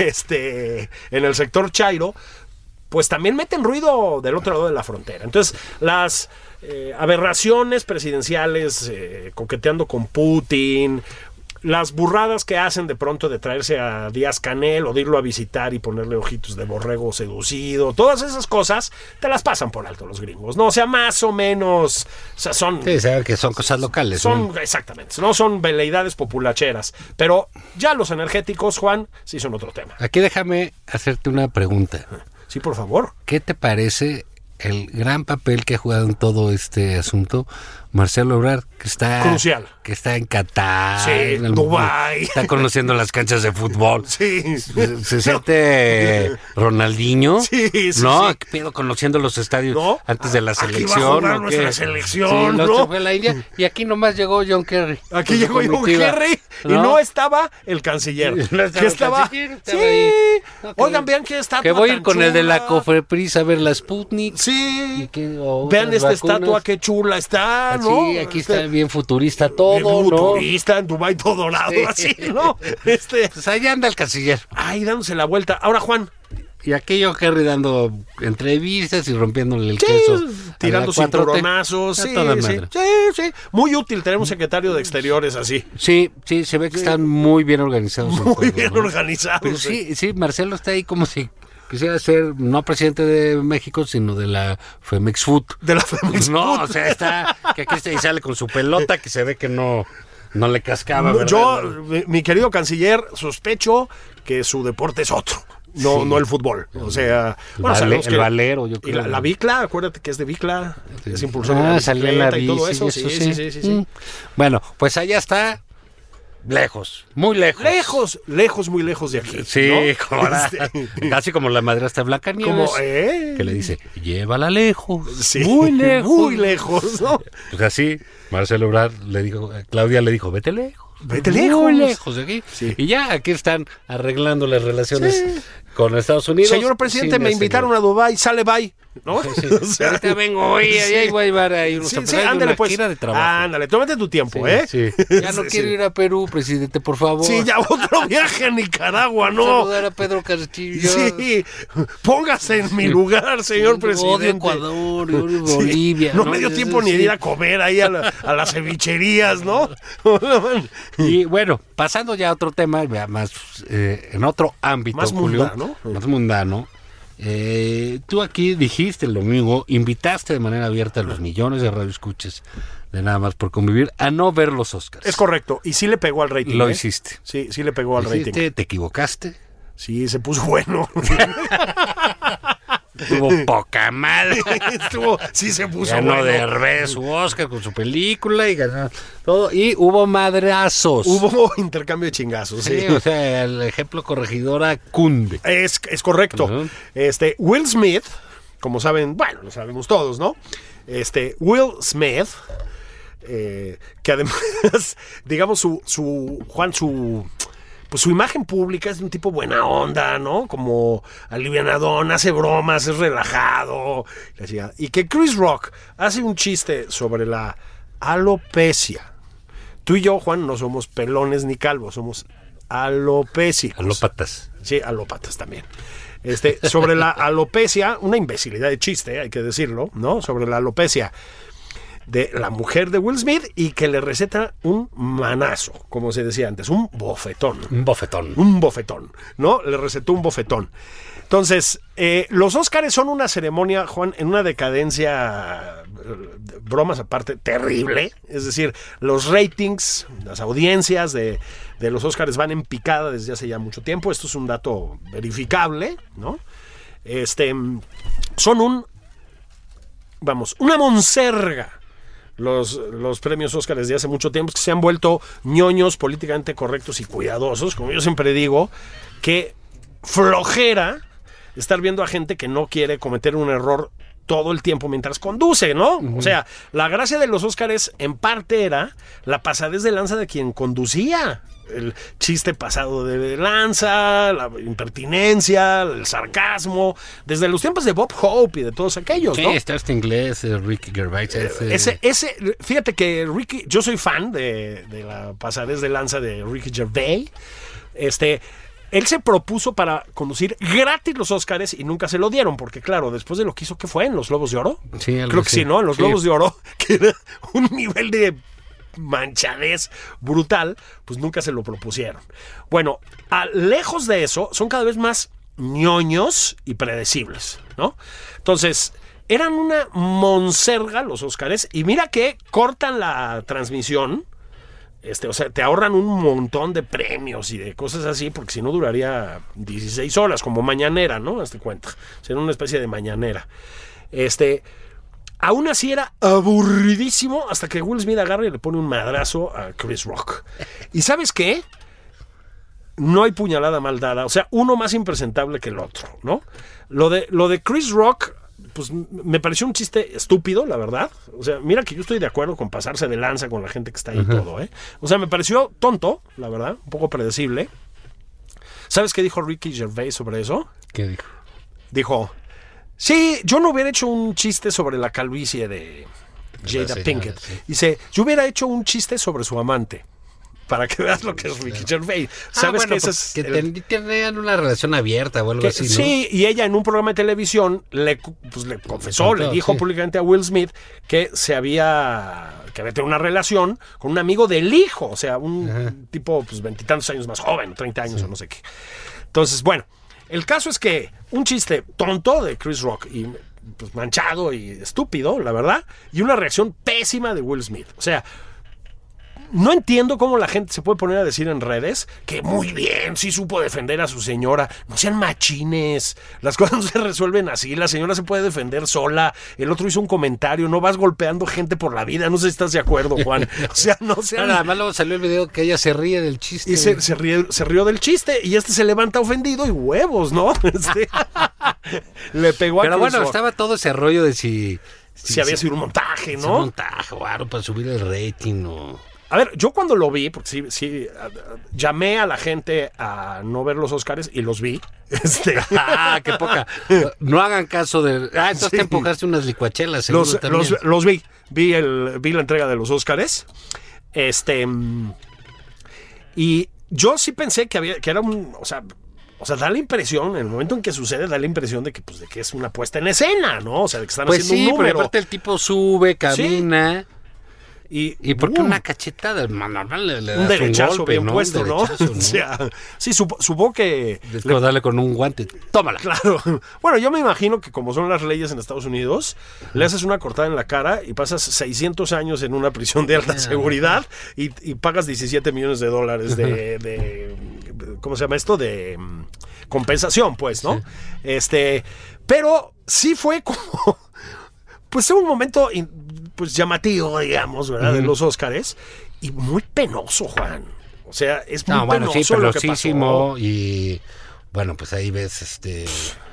[SPEAKER 3] este, en el sector chairo, pues también meten ruido del otro lado de la frontera. Entonces, las eh, aberraciones presidenciales, eh, coqueteando con Putin, las burradas que hacen de pronto de traerse a Díaz-Canel o de irlo a visitar y ponerle ojitos de borrego seducido, todas esas cosas te las pasan por alto los gringos, ¿no? O sea, más o menos, o sea, son...
[SPEAKER 4] Sí, saben que son cosas locales.
[SPEAKER 3] Son,
[SPEAKER 4] ¿no?
[SPEAKER 3] Exactamente, no son veleidades populacheras, pero ya los energéticos, Juan, sí son otro tema.
[SPEAKER 4] Aquí déjame hacerte una pregunta.
[SPEAKER 3] Sí, por favor.
[SPEAKER 4] ¿Qué te parece el gran papel que ha jugado en todo este asunto Marcelo Ebrard, que está
[SPEAKER 3] crucial,
[SPEAKER 4] que está en Qatar,
[SPEAKER 3] sí,
[SPEAKER 4] en el,
[SPEAKER 3] Dubái,
[SPEAKER 4] está conociendo las canchas de fútbol,
[SPEAKER 3] sí,
[SPEAKER 4] se, se siente Ronaldinho,
[SPEAKER 3] sí, sí,
[SPEAKER 4] no,
[SPEAKER 3] sí.
[SPEAKER 4] ¿Qué pedo conociendo los estadios
[SPEAKER 3] ¿no?
[SPEAKER 4] antes de la
[SPEAKER 3] Aquí
[SPEAKER 4] selección?
[SPEAKER 3] va a jugar
[SPEAKER 4] ¿o
[SPEAKER 3] nuestra
[SPEAKER 4] qué?
[SPEAKER 3] selección,
[SPEAKER 4] sí,
[SPEAKER 3] ¿no?
[SPEAKER 4] no fue la India, y aquí nomás llegó John Kerry.
[SPEAKER 3] Aquí llegó John Kerry y
[SPEAKER 4] ¿no?
[SPEAKER 3] no estaba el canciller.
[SPEAKER 4] No estaba
[SPEAKER 3] que
[SPEAKER 4] el
[SPEAKER 3] estaba,
[SPEAKER 4] canciller, estaba
[SPEAKER 3] sí.
[SPEAKER 4] ahí. No,
[SPEAKER 3] Oigan, vean qué estatua
[SPEAKER 4] que voy a ir
[SPEAKER 3] tan
[SPEAKER 4] con
[SPEAKER 3] chula.
[SPEAKER 4] el de la Cofepris a ver la Sputnik.
[SPEAKER 3] Sí.
[SPEAKER 4] Y que, oh,
[SPEAKER 3] vean esta
[SPEAKER 4] vacunas.
[SPEAKER 3] estatua, qué chula está, ¿no?
[SPEAKER 4] Sí, aquí está
[SPEAKER 3] este,
[SPEAKER 4] bien futurista todo,
[SPEAKER 3] bien
[SPEAKER 4] ¿no?
[SPEAKER 3] futurista, en Dubái todo dorado, sí. así, ¿no? Este,
[SPEAKER 4] pues allá anda el canciller.
[SPEAKER 3] Ay, dándose la vuelta. Ahora, Juan.
[SPEAKER 4] Y aquí yo Kerry dando entrevistas y rompiéndole el
[SPEAKER 3] sí,
[SPEAKER 4] queso.
[SPEAKER 3] tirando cinturonazos. Sí, sí, sí, sí. Muy útil tener un secretario de Exteriores así.
[SPEAKER 4] Sí, sí, se ve que sí. Están muy bien organizados.
[SPEAKER 3] Muy
[SPEAKER 4] juego,
[SPEAKER 3] bien
[SPEAKER 4] ¿no?
[SPEAKER 3] organizados.
[SPEAKER 4] Pero sí, sí, Marcelo está ahí como si quisiera ser no presidente de México, sino de la Femex Food.
[SPEAKER 3] De la Femex
[SPEAKER 4] No,
[SPEAKER 3] Food.
[SPEAKER 4] o sea, está, que aquí está y sale con su pelota que se ve que no, no le cascaba.
[SPEAKER 3] No,
[SPEAKER 4] ¿verdad?
[SPEAKER 3] yo, mi, mi querido canciller, sospecho que su deporte es otro. No, sí. no el fútbol. O sea,
[SPEAKER 4] el,
[SPEAKER 3] bueno,
[SPEAKER 4] vale,
[SPEAKER 3] que,
[SPEAKER 4] el valero, yo creo.
[SPEAKER 3] Y la, la bicla, acuérdate que es de bicla,
[SPEAKER 4] sí.
[SPEAKER 3] es impulsor
[SPEAKER 4] ah,
[SPEAKER 3] de la
[SPEAKER 4] salía en la bici,
[SPEAKER 3] y todo eso.
[SPEAKER 4] eso
[SPEAKER 3] Sí,
[SPEAKER 4] sí.
[SPEAKER 3] sí, sí, sí, sí.
[SPEAKER 4] Mm. Bueno, pues allá está. Lejos, muy lejos.
[SPEAKER 3] Lejos, lejos, muy lejos de aquí.
[SPEAKER 4] Sí,
[SPEAKER 3] ¿no?
[SPEAKER 4] como la, casi como la madrastra Blancanieves.
[SPEAKER 3] Como, ¿eh?
[SPEAKER 4] Que le dice, llévala lejos,
[SPEAKER 3] sí,
[SPEAKER 4] muy lejos.
[SPEAKER 3] Muy lejos, ¿no?
[SPEAKER 4] Pues así, Marcelo Ebrard le dijo, Claudia le dijo, vete lejos.
[SPEAKER 3] Vete lejos.
[SPEAKER 4] Muy lejos de aquí.
[SPEAKER 3] Sí.
[SPEAKER 4] Y ya aquí están arreglando las relaciones sí. con Estados Unidos.
[SPEAKER 3] Señor presidente, me invitaron señor. a Dubái, sale bye. ¿No?
[SPEAKER 4] Sí, sí. O sea, ahorita vengo, oye, sí. ahí voy a llevar ahí unos
[SPEAKER 3] sí, sí, ándale, pues.
[SPEAKER 4] de trabajo.
[SPEAKER 3] Ándale, tómate tu tiempo,
[SPEAKER 4] sí,
[SPEAKER 3] ¿eh?
[SPEAKER 4] Sí. Ya no sí, quiero sí. ir a Perú, presidente, por favor.
[SPEAKER 3] Sí, ya otro viaje a Nicaragua, ¿no?
[SPEAKER 4] Saludar a Pedro Castillo.
[SPEAKER 3] Sí, póngase en mi lugar, señor sí, presidente.
[SPEAKER 4] Odio Ecuador, odio Bolivia.
[SPEAKER 3] Sí. No, no me dio tiempo sí. ni de ir a comer ahí a, la, a las cevicherías, ¿no?
[SPEAKER 4] Y bueno, pasando ya a otro tema, más eh, en otro ámbito,
[SPEAKER 3] más
[SPEAKER 4] Julio,
[SPEAKER 3] mundano.
[SPEAKER 4] Más mundano. Eh, tú aquí dijiste el domingo, invitaste de manera abierta a los millones de radioescuchas de Nada Más por Convivir a no ver los Oscars.
[SPEAKER 3] Es correcto, y sí le pegó al rating.
[SPEAKER 4] Lo
[SPEAKER 3] ¿eh?
[SPEAKER 4] hiciste.
[SPEAKER 3] Sí, sí le pegó al
[SPEAKER 4] ¿Hiciste?
[SPEAKER 3] rating.
[SPEAKER 4] ¿Te equivocaste?
[SPEAKER 3] Sí, se puso bueno.
[SPEAKER 4] Estuvo poca madre.
[SPEAKER 3] Estuvo, sí se puso
[SPEAKER 4] ganó
[SPEAKER 3] bueno.
[SPEAKER 4] de revés su Oscar con su película y ganó todo. Y hubo madrazos.
[SPEAKER 3] Hubo intercambio de chingazos.
[SPEAKER 4] Sí,
[SPEAKER 3] sí.
[SPEAKER 4] O sea, el ejemplo corregidora cunde.
[SPEAKER 3] Es, es correcto.
[SPEAKER 4] Uh-huh.
[SPEAKER 3] Este, Will Smith, como saben, bueno, lo sabemos todos, ¿no? Este, Will Smith, eh, que además, digamos, su, su, Juan, su... pues su imagen pública es de un tipo buena onda, ¿no? Como alivianadón, hace bromas, es relajado. Y que Chris Rock hace un chiste sobre la alopecia. Tú y yo, Juan, no somos pelones ni calvos, somos alopésicos.
[SPEAKER 4] Alópatas.
[SPEAKER 3] Sí, alópatas también. Este, sobre la alopecia, una imbecilidad de chiste, hay que decirlo, ¿no? Sobre la alopecia de la mujer de Will Smith y que le receta un manazo, como se decía antes, un bofetón.
[SPEAKER 4] Un bofetón.
[SPEAKER 3] Un bofetón, ¿no? Le recetó un bofetón. Entonces, eh, los Óscares son una ceremonia, Juan, en una decadencia, bromas aparte, terrible. Es decir, los ratings, las audiencias de, de los Óscares van en picada desde hace ya mucho tiempo. Esto es un dato verificable, ¿no? Este, son un, vamos, una monserga. Los, los premios Óscar desde hace mucho tiempo que se han vuelto ñoños, políticamente correctos y cuidadosos, como yo siempre digo, que flojera estar viendo a gente que no quiere cometer un error todo el tiempo mientras conduce, ¿no? Uh-huh. O sea, la gracia de los Óscares en parte era la pasadez de lanza de quien conducía. El chiste pasado de lanza, la impertinencia, el sarcasmo, desde los tiempos de Bob Hope y de todos aquellos, ¿no?
[SPEAKER 4] Sí, está este inglés, eh, Ricky Gervais. Ese...
[SPEAKER 3] ese, ese, fíjate que Ricky, yo soy fan de, de la pasadez de lanza de Ricky Gervais. Este, él se propuso para conducir gratis los Óscares y nunca se lo dieron, porque claro, después de lo que hizo, ¿qué fue? ¿En los Globos de Oro?
[SPEAKER 4] Sí, algo
[SPEAKER 3] Creo que
[SPEAKER 4] así.
[SPEAKER 3] sí, ¿no? En los
[SPEAKER 4] Sí.
[SPEAKER 3] Globos de Oro, que era un nivel de manchadez brutal, pues nunca se lo propusieron. Bueno, a, lejos de eso, son cada vez más ñoños y predecibles, ¿no? Entonces, eran una monserga los Óscares, y mira que cortan la transmisión, este, o sea, te ahorran un montón de premios y de cosas así, porque si no duraría dieciséis horas, como mañanera, ¿no? Hazte cuenta, sería una especie de mañanera. Este... Aún así era aburridísimo hasta que Will Smith agarra y le pone un madrazo a Chris Rock. ¿Y sabes qué? No hay puñalada mal dada. O sea, uno más impresentable que el otro, ¿no? Lo de, lo de Chris Rock, pues me pareció un chiste estúpido, la verdad. O sea, mira que yo estoy de acuerdo con pasarse de lanza con la gente que está ahí y todo, ¿eh? O sea, me pareció tonto, la verdad, un poco predecible. ¿Sabes qué dijo Ricky Gervais sobre eso?
[SPEAKER 4] ¿Qué dijo?
[SPEAKER 3] Dijo... Sí, yo no hubiera hecho un chiste sobre la calvicie de Jada
[SPEAKER 4] señora,
[SPEAKER 3] Pinkett.
[SPEAKER 4] sí.
[SPEAKER 3] Dice, yo hubiera hecho un chiste sobre su amante. Para que veas lo que es Ricky Gervais. ¿Sabes
[SPEAKER 4] ah, bueno,
[SPEAKER 3] que ese es
[SPEAKER 4] que
[SPEAKER 3] el-
[SPEAKER 4] ten- tenían una relación abierta o algo
[SPEAKER 3] que-
[SPEAKER 4] así, ¿no?
[SPEAKER 3] sí, y ella en un programa de televisión le, pues, le confesó,
[SPEAKER 4] Contó,
[SPEAKER 3] le dijo
[SPEAKER 4] sí.
[SPEAKER 3] públicamente a Will Smith que se había que había tenido una relación con un amigo del hijo, o sea, un
[SPEAKER 4] Ajá.
[SPEAKER 3] tipo pues veintitantos años más joven, treinta años o no sé qué. Entonces, bueno, el caso es que un chiste tonto de Chris Rock y pues, manchado y estúpido, la verdad, y una reacción pésima de Will Smith. O sea, no entiendo cómo la gente se puede poner a decir en redes que muy bien, sí supo defender a su señora. No sean machines, las cosas no se resuelven así, la señora se puede defender sola. El otro hizo un comentario, no vas golpeando gente por la vida, no sé si estás de acuerdo, Juan. O sea, no sean...
[SPEAKER 4] Nada más luego salió el video que ella se ríe del chiste.
[SPEAKER 3] Y se, se, ríe- se rió del chiste y este se levanta ofendido y huevos, ¿no? Este, le pegó a
[SPEAKER 4] Pero
[SPEAKER 3] Chris
[SPEAKER 4] bueno,
[SPEAKER 3] Rock.
[SPEAKER 4] estaba todo ese rollo de si...
[SPEAKER 3] Si había sido un montaje,
[SPEAKER 4] si
[SPEAKER 3] ¿no?
[SPEAKER 4] un montaje o algo para subir el rating o...
[SPEAKER 3] A ver, yo cuando lo vi, porque sí, sí, a- a- llamé a la gente a no ver los Óscares y los vi. Este,
[SPEAKER 4] Ah, qué poca. No hagan caso de... Ah, entonces
[SPEAKER 3] Sí.
[SPEAKER 4] te empujaste unas licuachelas. seguro,
[SPEAKER 3] los,
[SPEAKER 4] también.
[SPEAKER 3] los, los vi. Vi, el, vi la entrega de los Óscares. Este. mm, Y yo sí pensé que había que era un. O sea. O sea, da la impresión, en el momento en que sucede, da la impresión de que, pues, de que es una puesta en escena, ¿no? O sea, de que están
[SPEAKER 4] Pues
[SPEAKER 3] haciendo
[SPEAKER 4] sí,
[SPEAKER 3] un
[SPEAKER 4] pero
[SPEAKER 3] número.
[SPEAKER 4] aparte el tipo sube, camina...
[SPEAKER 3] Y,
[SPEAKER 4] ¿Y por qué
[SPEAKER 3] ¡bum!
[SPEAKER 4] una cachetada? Normal le, le
[SPEAKER 3] Un
[SPEAKER 4] das
[SPEAKER 3] derechazo
[SPEAKER 4] golpe,
[SPEAKER 3] bien
[SPEAKER 4] ¿no?
[SPEAKER 3] puesto,
[SPEAKER 4] Un
[SPEAKER 3] ¿no?
[SPEAKER 4] derechazo,
[SPEAKER 3] O sea, sí, supo- supongo que...
[SPEAKER 4] Después darle con un guante. Tómala.
[SPEAKER 3] Claro. Bueno, yo me imagino que como son las leyes en Estados Unidos, le haces una cortada en la cara y pasas seiscientos años en una prisión de alta seguridad y, y pagas diecisiete millones de dólares de, de- ¿cómo se llama esto? De mm, compensación, pues, ¿no? Este, pero sí fue como, pues un momento in- pues llamativo, digamos, ¿verdad? De los Óscares y muy penoso, Juan. O sea, es muy
[SPEAKER 4] No, bueno, sí,
[SPEAKER 3] penoso lo que
[SPEAKER 4] pelosísimo
[SPEAKER 3] pasó.
[SPEAKER 4] y bueno, pues ahí ves este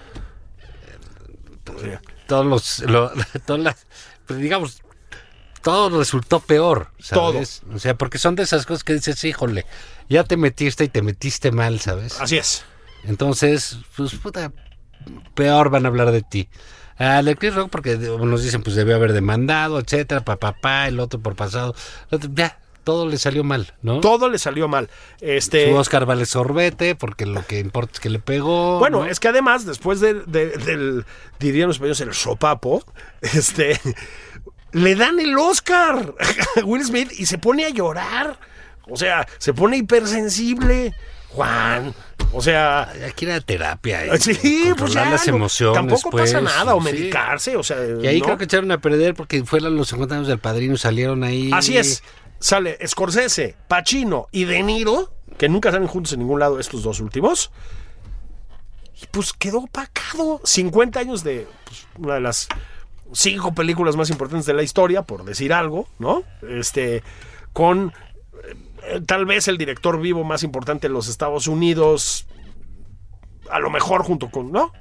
[SPEAKER 3] Sí.
[SPEAKER 4] todos los lo- todas las pues digamos todo resultó peor, ¿sabes? O sea, porque son de esas cosas que dices, híjole, ya te metiste y te metiste mal, ¿sabes?
[SPEAKER 3] Así es.
[SPEAKER 4] Entonces, pues puta, peor van a hablar de ti. Al de Chris Rock, porque nos dicen, pues debió haber demandado, etcétera, papá, pa, pa, el otro por pasado. El otro, ya, todo le salió mal, ¿no?
[SPEAKER 3] Todo le salió mal. Este,
[SPEAKER 4] Su Oscar vale sorbete, porque lo que importa es que le pegó.
[SPEAKER 3] Bueno,
[SPEAKER 4] ¿no?
[SPEAKER 3] es que además, después de, de, del, dirían los españoles, el sopapo, este, le dan el Oscar a Will Smith y se pone a llorar. O sea, se pone hipersensible, Juan. O sea,
[SPEAKER 4] hay que ir a terapia. Y
[SPEAKER 3] sí, pues ya,
[SPEAKER 4] las
[SPEAKER 3] no,
[SPEAKER 4] emociones.
[SPEAKER 3] tampoco
[SPEAKER 4] pues,
[SPEAKER 3] pasa nada, o
[SPEAKER 4] sí.
[SPEAKER 3] medicarse, o sea.
[SPEAKER 4] Y ahí
[SPEAKER 3] ¿no?
[SPEAKER 4] creo que echaron a perder porque fueron los cincuenta años del Padrino, salieron ahí.
[SPEAKER 3] Así es. Sale Scorsese, Pacino y De Niro, que nunca salen juntos en ningún lado estos dos últimos. Y pues quedó opacado. cincuenta años de pues, una de las cinco películas más importantes de la historia, por decir algo, ¿no? Este, con eh, tal vez el director vivo más importante de los Estados Unidos, a lo mejor junto con, ¿no?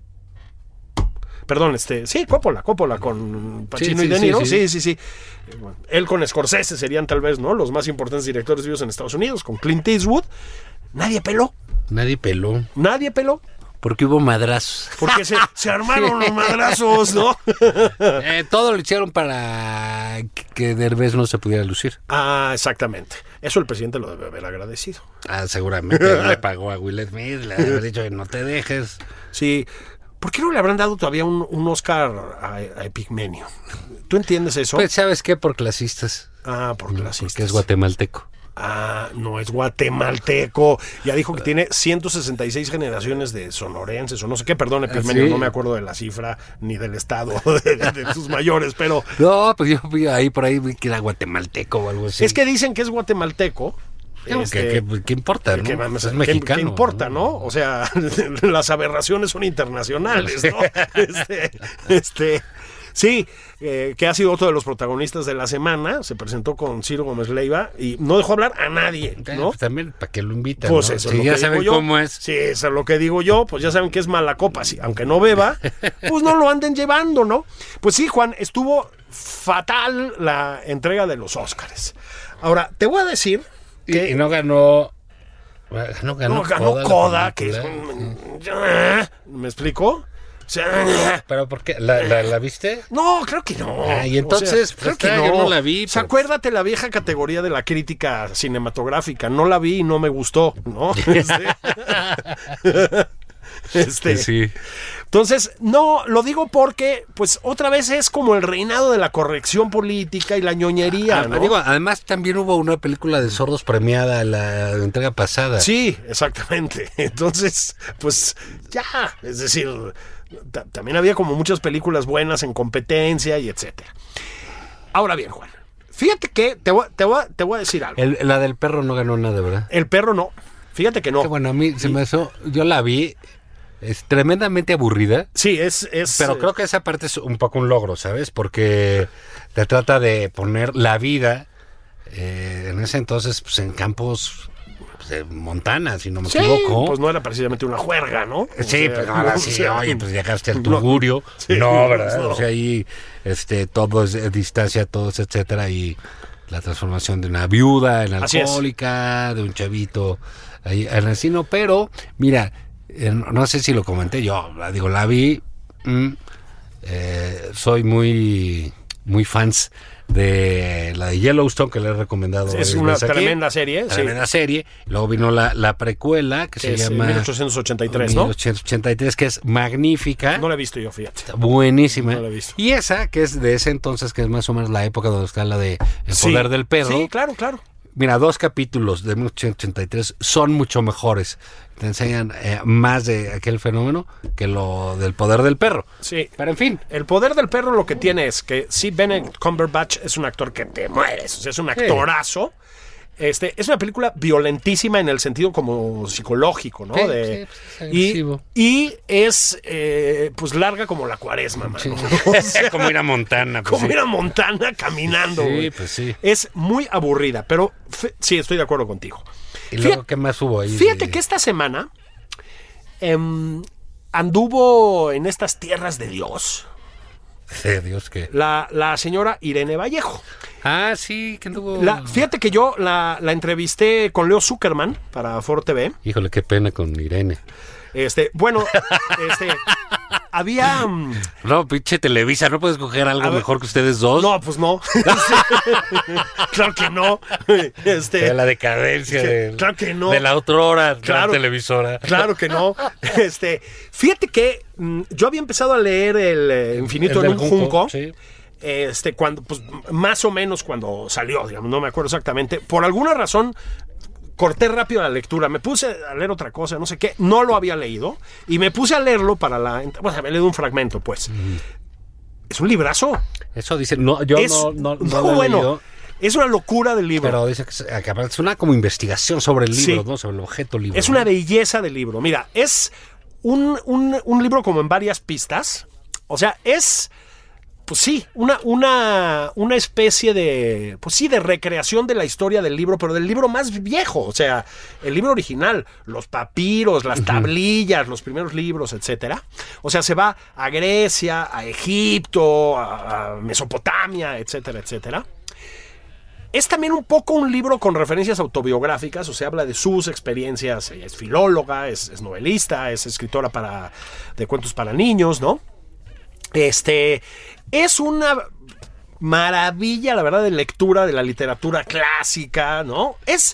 [SPEAKER 3] Perdón, este, sí, Coppola, Coppola con Pacino
[SPEAKER 4] sí,
[SPEAKER 3] y De
[SPEAKER 4] sí,
[SPEAKER 3] Niro,
[SPEAKER 4] sí,
[SPEAKER 3] sí,
[SPEAKER 4] sí.
[SPEAKER 3] sí, sí. Bueno, él con Scorsese serían tal vez, ¿no? Los más importantes directores vivos en Estados Unidos, con Clint Eastwood. Nadie peló,
[SPEAKER 4] Nadie peló.
[SPEAKER 3] nadie peló,
[SPEAKER 4] Porque hubo madrazos.
[SPEAKER 3] porque se, se armaron los madrazos, ¿no?
[SPEAKER 4] Eh, todo lo hicieron para que Derbez no se pudiera lucir.
[SPEAKER 3] Ah, exactamente. Eso el presidente lo debe haber agradecido.
[SPEAKER 4] Ah, seguramente le pagó a Will Smith, le había dicho que no te dejes.
[SPEAKER 3] Sí. ¿Por qué no le habrán dado todavía un, un Oscar a, a Epigmenio? ¿Tú entiendes eso?
[SPEAKER 4] Pues, ¿sabes qué? Por clasistas.
[SPEAKER 3] ah, por clasistas.
[SPEAKER 4] Porque es guatemalteco.
[SPEAKER 3] Ah, no es guatemalteco. Ya dijo que tiene ciento sesenta y seis generaciones de sonorenses o no sé qué. Perdón, Epigmenio,
[SPEAKER 4] ¿sí?
[SPEAKER 3] no me acuerdo de la cifra ni del estado de, de sus mayores, pero
[SPEAKER 4] No, pues yo vi ahí por ahí vi que era guatemalteco o algo así.
[SPEAKER 3] es que dicen que es guatemalteco.
[SPEAKER 4] No,
[SPEAKER 3] Este,
[SPEAKER 4] ¿qué, qué, qué importa, no?
[SPEAKER 3] que,
[SPEAKER 4] Pues
[SPEAKER 3] ¿qué-
[SPEAKER 4] es mexicano.
[SPEAKER 3] ¿Qué importa, no? O sea, las aberraciones son internacionales, ¿no? Este, este, sí, eh, que ha sido otro de los protagonistas de la semana. Se presentó con Ciro Gómez Leiva y no dejó hablar a nadie,
[SPEAKER 4] Eh,
[SPEAKER 3] ¿no?
[SPEAKER 4] pues también, ¿para qué lo invitan?
[SPEAKER 3] Pues
[SPEAKER 4] ¿no?
[SPEAKER 3] eso
[SPEAKER 4] Si
[SPEAKER 3] es lo
[SPEAKER 4] ya
[SPEAKER 3] que
[SPEAKER 4] saben
[SPEAKER 3] digo yo.
[SPEAKER 4] cómo es.
[SPEAKER 3] Sí, eso es lo que digo yo. Pues ya saben que es mala copa. Sí, aunque no beba, pues no lo anden llevando, ¿no? Pues sí, Juan, estuvo fatal la entrega de los Óscares. Ahora, te voy a decir
[SPEAKER 4] Y,
[SPEAKER 3] que
[SPEAKER 4] y no ganó. No ganó,
[SPEAKER 3] no ganó
[SPEAKER 4] Coda, la
[SPEAKER 3] Coda, que es
[SPEAKER 4] película.
[SPEAKER 3] un... ¿Me explico? O sea,
[SPEAKER 4] ¿Pero por qué? ¿La, la, la viste?
[SPEAKER 3] no, creo que no.
[SPEAKER 4] Ah, y entonces,
[SPEAKER 3] O sea, creo
[SPEAKER 4] pues,
[SPEAKER 3] que
[SPEAKER 4] está,
[SPEAKER 3] no.
[SPEAKER 4] yo no la vi,
[SPEAKER 3] O sea,
[SPEAKER 4] pero-
[SPEAKER 3] acuérdate la vieja categoría de la crítica cinematográfica. No la vi y no me gustó, ¿no? Este, este,
[SPEAKER 4] Sí.
[SPEAKER 3] Entonces, no, lo digo porque, pues, otra vez es como el reinado de la corrección política y la ñoñería,
[SPEAKER 4] Ah,
[SPEAKER 3] ¿no?
[SPEAKER 4] digo, además también hubo una película de sordos premiada la entrega pasada.
[SPEAKER 3] Sí, exactamente. Entonces, pues, ya, es decir, ta- también había como muchas películas buenas en competencia y etcétera. Ahora bien, Juan, fíjate que te voy, te voy, a- te voy a decir algo.
[SPEAKER 4] El- la del perro no ganó nada, ¿verdad?
[SPEAKER 3] El perro no. Fíjate que no.
[SPEAKER 4] Que bueno, a mí se me hizo, yo la vi, es tremendamente aburrida.
[SPEAKER 3] Sí, es... es
[SPEAKER 4] Pero creo que esa parte es un poco un logro, ¿sabes? Porque te trata de poner la vida eh, en ese entonces pues, en campos pues, de Montana, si no me
[SPEAKER 3] sí,
[SPEAKER 4] equivoco.
[SPEAKER 3] pues no era precisamente una juerga, ¿no? O
[SPEAKER 4] Sí,
[SPEAKER 3] sea,
[SPEAKER 4] pues ahora
[SPEAKER 3] o
[SPEAKER 4] sí,
[SPEAKER 3] sea,
[SPEAKER 4] oye, pues llegaste al
[SPEAKER 3] no,
[SPEAKER 4] tugurio.
[SPEAKER 3] sí,
[SPEAKER 4] no, ¿verdad?
[SPEAKER 3] no.
[SPEAKER 4] O sea, ahí este, todo es eh, distancia, todo es etcétera, y la transformación de una viuda en
[SPEAKER 3] Así es.
[SPEAKER 4] alcohólica, de un chavito ahí en asesino, pero mira, eh, no sé si lo comenté yo, la digo, la vi, mm, eh, soy muy, muy fans de la de Yellowstone que le he recomendado.
[SPEAKER 3] Es
[SPEAKER 4] varias
[SPEAKER 3] una
[SPEAKER 4] veces aquí.
[SPEAKER 3] tremenda serie, sí.
[SPEAKER 4] Tremenda serie. Luego vino la, la precuela que se
[SPEAKER 3] Es, eh,
[SPEAKER 4] llama
[SPEAKER 3] mil ochocientos ochenta y tres, ¿no?
[SPEAKER 4] mil ochocientos ochenta y tres, que es magnífica.
[SPEAKER 3] No la he visto yo, fíjate.
[SPEAKER 4] Está buenísima.
[SPEAKER 3] No la he visto.
[SPEAKER 4] Y esa, que es de ese entonces, que es más o menos la época donde está la de El
[SPEAKER 3] Sí,
[SPEAKER 4] Poder del Perro.
[SPEAKER 3] Sí, claro, claro.
[SPEAKER 4] Mira, dos capítulos de mil ochocientos ochenta y tres son mucho mejores. Te enseñan eh, más de aquel fenómeno que lo del Poder del Perro.
[SPEAKER 3] Sí.
[SPEAKER 4] Pero en fin.
[SPEAKER 3] El Poder del Perro lo que tiene es que sí, Benedict Cumberbatch es un actor que te mueres, o sea, es un actorazo. Este, es una película violentísima en el sentido como psicológico, ¿no?
[SPEAKER 4] Sí,
[SPEAKER 3] De,
[SPEAKER 4] sí, pues es
[SPEAKER 3] y,
[SPEAKER 4] agresivo.
[SPEAKER 3] y es eh, pues larga como la cuaresma, mano.
[SPEAKER 4] Sí.
[SPEAKER 3] O sea,
[SPEAKER 4] Como ir a Montana. pues,
[SPEAKER 3] como
[SPEAKER 4] sí.
[SPEAKER 3] ir a Montana caminando.
[SPEAKER 4] Sí,
[SPEAKER 3] güey.
[SPEAKER 4] pues sí.
[SPEAKER 3] Es muy aburrida, pero fe- sí, estoy de acuerdo contigo.
[SPEAKER 4] Y luego,
[SPEAKER 3] Fíjate-
[SPEAKER 4] ¿qué más hubo ahí?
[SPEAKER 3] Fíjate
[SPEAKER 4] de-
[SPEAKER 3] que esta semana em, anduvo en estas tierras de Dios
[SPEAKER 4] Eh, Dios, que...
[SPEAKER 3] la, la señora Irene Vallejo.
[SPEAKER 4] Ah, sí, que anduvo...
[SPEAKER 3] La- fíjate que yo la, la entrevisté con Leo Zuckerman para Foro T V.
[SPEAKER 4] Híjole, qué pena con Irene.
[SPEAKER 3] Este, bueno, este, había... Um,
[SPEAKER 4] no, pinche Televisa, ¿no puedes coger algo
[SPEAKER 3] ver,
[SPEAKER 4] mejor que ustedes dos?
[SPEAKER 3] No, pues no. Claro que no. Este,
[SPEAKER 4] de la decadencia
[SPEAKER 3] que,
[SPEAKER 4] de,
[SPEAKER 3] claro que no.
[SPEAKER 4] de la otrora
[SPEAKER 3] claro,
[SPEAKER 4] televisora.
[SPEAKER 3] Claro que no. Este, fíjate que mm, yo había empezado a leer El eh, Infinito
[SPEAKER 4] el
[SPEAKER 3] en un
[SPEAKER 4] Junco,
[SPEAKER 3] Junco.
[SPEAKER 4] Sí.
[SPEAKER 3] Este, cuando, pues, más o menos cuando salió, digamos, no me acuerdo exactamente. Por alguna razón, corté rápido la lectura. Me puse a leer otra cosa, no sé qué. No lo había leído. Y me puse a leerlo para la... Bueno, había leído un fragmento, pues. Mm. Es un librazo.
[SPEAKER 4] Eso dice... No, yo
[SPEAKER 3] es,
[SPEAKER 4] no, no, no,
[SPEAKER 3] no
[SPEAKER 4] lo he
[SPEAKER 3] bueno,
[SPEAKER 4] leído.
[SPEAKER 3] Es una locura del libro.
[SPEAKER 4] Pero dice que es, que es una como investigación sobre el libro,
[SPEAKER 3] sí.
[SPEAKER 4] ¿no? Sobre el objeto libro.
[SPEAKER 3] Es una belleza del libro. Mira, es un, un, un libro como en varias pistas. O sea, es... Pues sí, una, una, una especie de, pues sí, de recreación de la historia del libro, pero del libro más viejo, o sea, el libro original, los papiros, las tablillas, los primeros libros, etcétera. O sea, se va a Grecia, a Egipto, a, a Mesopotamia, etcétera, etcétera. Es también un poco un libro con referencias autobiográficas, o sea, habla de sus experiencias, ella es filóloga, es, es novelista, es escritora para, de cuentos para niños, ¿no? Este, es una maravilla, la verdad, de lectura de la literatura clásica, ¿no? Es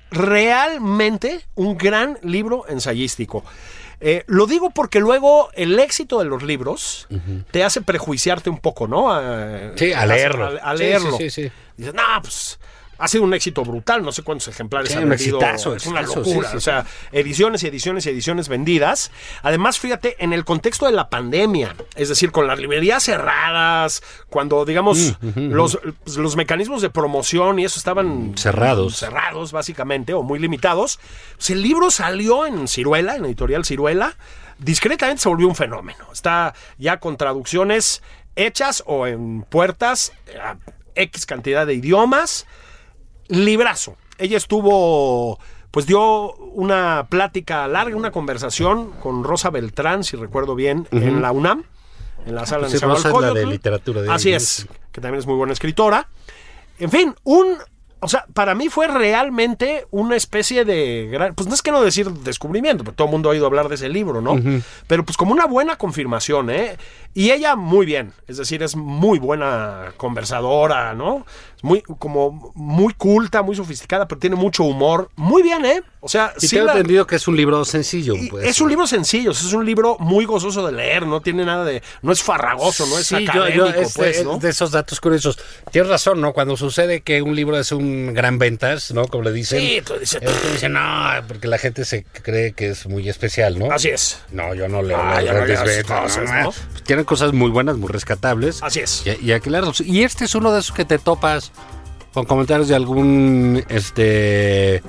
[SPEAKER 3] realmente un gran libro ensayístico. Eh, lo digo porque luego el éxito de los libros uh-huh. te hace prejuiciarte un poco, ¿no? A,
[SPEAKER 4] sí, a leerlo.
[SPEAKER 3] A, a leerlo.
[SPEAKER 4] Sí, sí, sí, sí.
[SPEAKER 3] Dices, no, pues... Ha sido un éxito brutal, no sé cuántos ejemplares
[SPEAKER 4] sí,
[SPEAKER 3] han
[SPEAKER 4] un
[SPEAKER 3] vendido.
[SPEAKER 4] Exitazo,
[SPEAKER 3] es una
[SPEAKER 4] exitazo,
[SPEAKER 3] locura.
[SPEAKER 4] Sí, sí,
[SPEAKER 3] o sea, ediciones y ediciones y ediciones vendidas. Además, fíjate, en el contexto de la pandemia, es decir, con las librerías cerradas, cuando, digamos, mm, uh-huh, los, los mecanismos de promoción y eso estaban
[SPEAKER 4] cerrados.
[SPEAKER 3] Cerrados, básicamente, o muy limitados. Pues el libro salió en Ciruela, en Editorial Ciruela. Discretamente se volvió un fenómeno. Está ya con traducciones hechas o en puertas a X cantidad de idiomas. Librazo. Ella estuvo, pues dio una plática larga, una conversación con Rosa Beltrán, si recuerdo bien, uh-huh. en la UNAM, en la sala
[SPEAKER 4] sí,
[SPEAKER 3] de
[SPEAKER 4] Rosa es la de literatura. De
[SPEAKER 3] Así es, que también es muy buena escritora. En fin, un... O sea, para mí fue realmente una especie de gran, pues no es que no decir descubrimiento, porque todo el mundo ha oído hablar de ese libro, ¿no? Uh-huh. Pero pues como una buena confirmación, ¿eh? Y ella muy bien, es decir, es muy buena conversadora, ¿no? Muy, como muy culta, muy sofisticada, pero tiene mucho humor. Muy bien, ¿eh? O sea,
[SPEAKER 4] y
[SPEAKER 3] sí
[SPEAKER 4] te he
[SPEAKER 3] la...
[SPEAKER 4] entendido que es un libro sencillo.
[SPEAKER 3] Pues. Es un libro sencillo, es un libro muy gozoso de leer, no tiene nada de... No es farragoso, no es sí, académico, yo, yo, es, pues, ¿no?
[SPEAKER 4] De esos datos curiosos. Tienes razón, ¿no? Cuando sucede que un libro es un gran ventas, ¿no? Como le dicen.
[SPEAKER 3] Sí, tú dices...
[SPEAKER 4] Tú dices, no, porque la gente se cree que es muy especial, ¿no?
[SPEAKER 3] Así es.
[SPEAKER 4] No, yo no leo
[SPEAKER 3] ah,
[SPEAKER 4] las grandes ventas.
[SPEAKER 3] Cosas,
[SPEAKER 4] no, no. Tienen cosas muy buenas, muy rescatables.
[SPEAKER 3] Así es.
[SPEAKER 4] Y, y aquí las... Y este es uno de esos que te topas con comentarios de algún este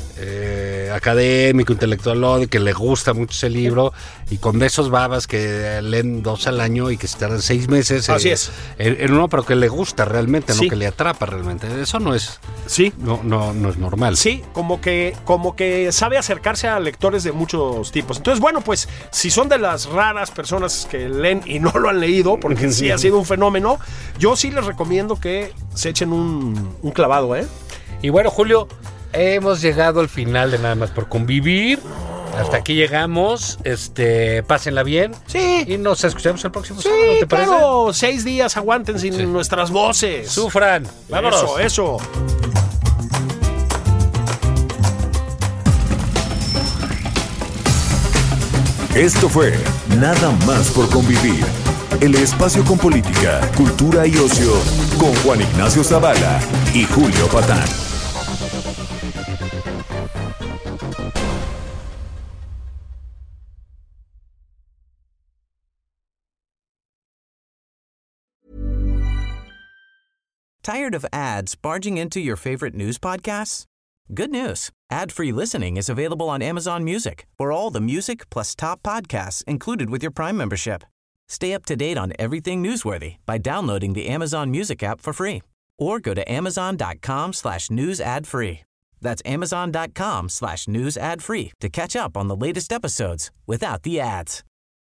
[SPEAKER 4] eh, académico, intelectual, que le gusta mucho ese libro, y con de esos babas que leen dos al año y que se tardan seis meses
[SPEAKER 3] Así
[SPEAKER 4] en,
[SPEAKER 3] es.
[SPEAKER 4] En, en uno, pero que le gusta realmente,
[SPEAKER 3] sí.
[SPEAKER 4] no que le atrapa realmente. Eso no es
[SPEAKER 3] sí
[SPEAKER 4] no, no, no es normal.
[SPEAKER 3] Sí, como que, como que sabe acercarse a lectores de muchos tipos. Entonces, bueno, pues si son de las raras personas que leen y no lo han leído, porque sí ha sido un fenómeno, yo sí les recomiendo que se echen un, un clavado, ¿eh?
[SPEAKER 4] Y bueno, Julio, hemos llegado al final de Nada Más por Convivir. Hasta aquí llegamos. Este, pásenla bien.
[SPEAKER 3] Sí.
[SPEAKER 4] Y nos escuchamos el próximo
[SPEAKER 3] sí,
[SPEAKER 4] sábado, ¿te parece?
[SPEAKER 3] Claro, seis días aguanten sin sí. nuestras voces.
[SPEAKER 4] Sufran. Vámonos.
[SPEAKER 3] Eso, eso.
[SPEAKER 2] Esto fue Nada Más por Convivir. El espacio con política, cultura y ocio con Juan Ignacio Zavala y Julio Patán.
[SPEAKER 1] Tired of ads barging into your favorite news podcasts? Good news. Ad-free listening is available on Amazon Music for all the music plus top podcasts included with your Prime membership. Stay up to date on everything newsworthy by downloading the Amazon Music app for free or go to amazon.com slash news ad free. That's amazon.com slash news ad free to catch up on the latest episodes without the ads.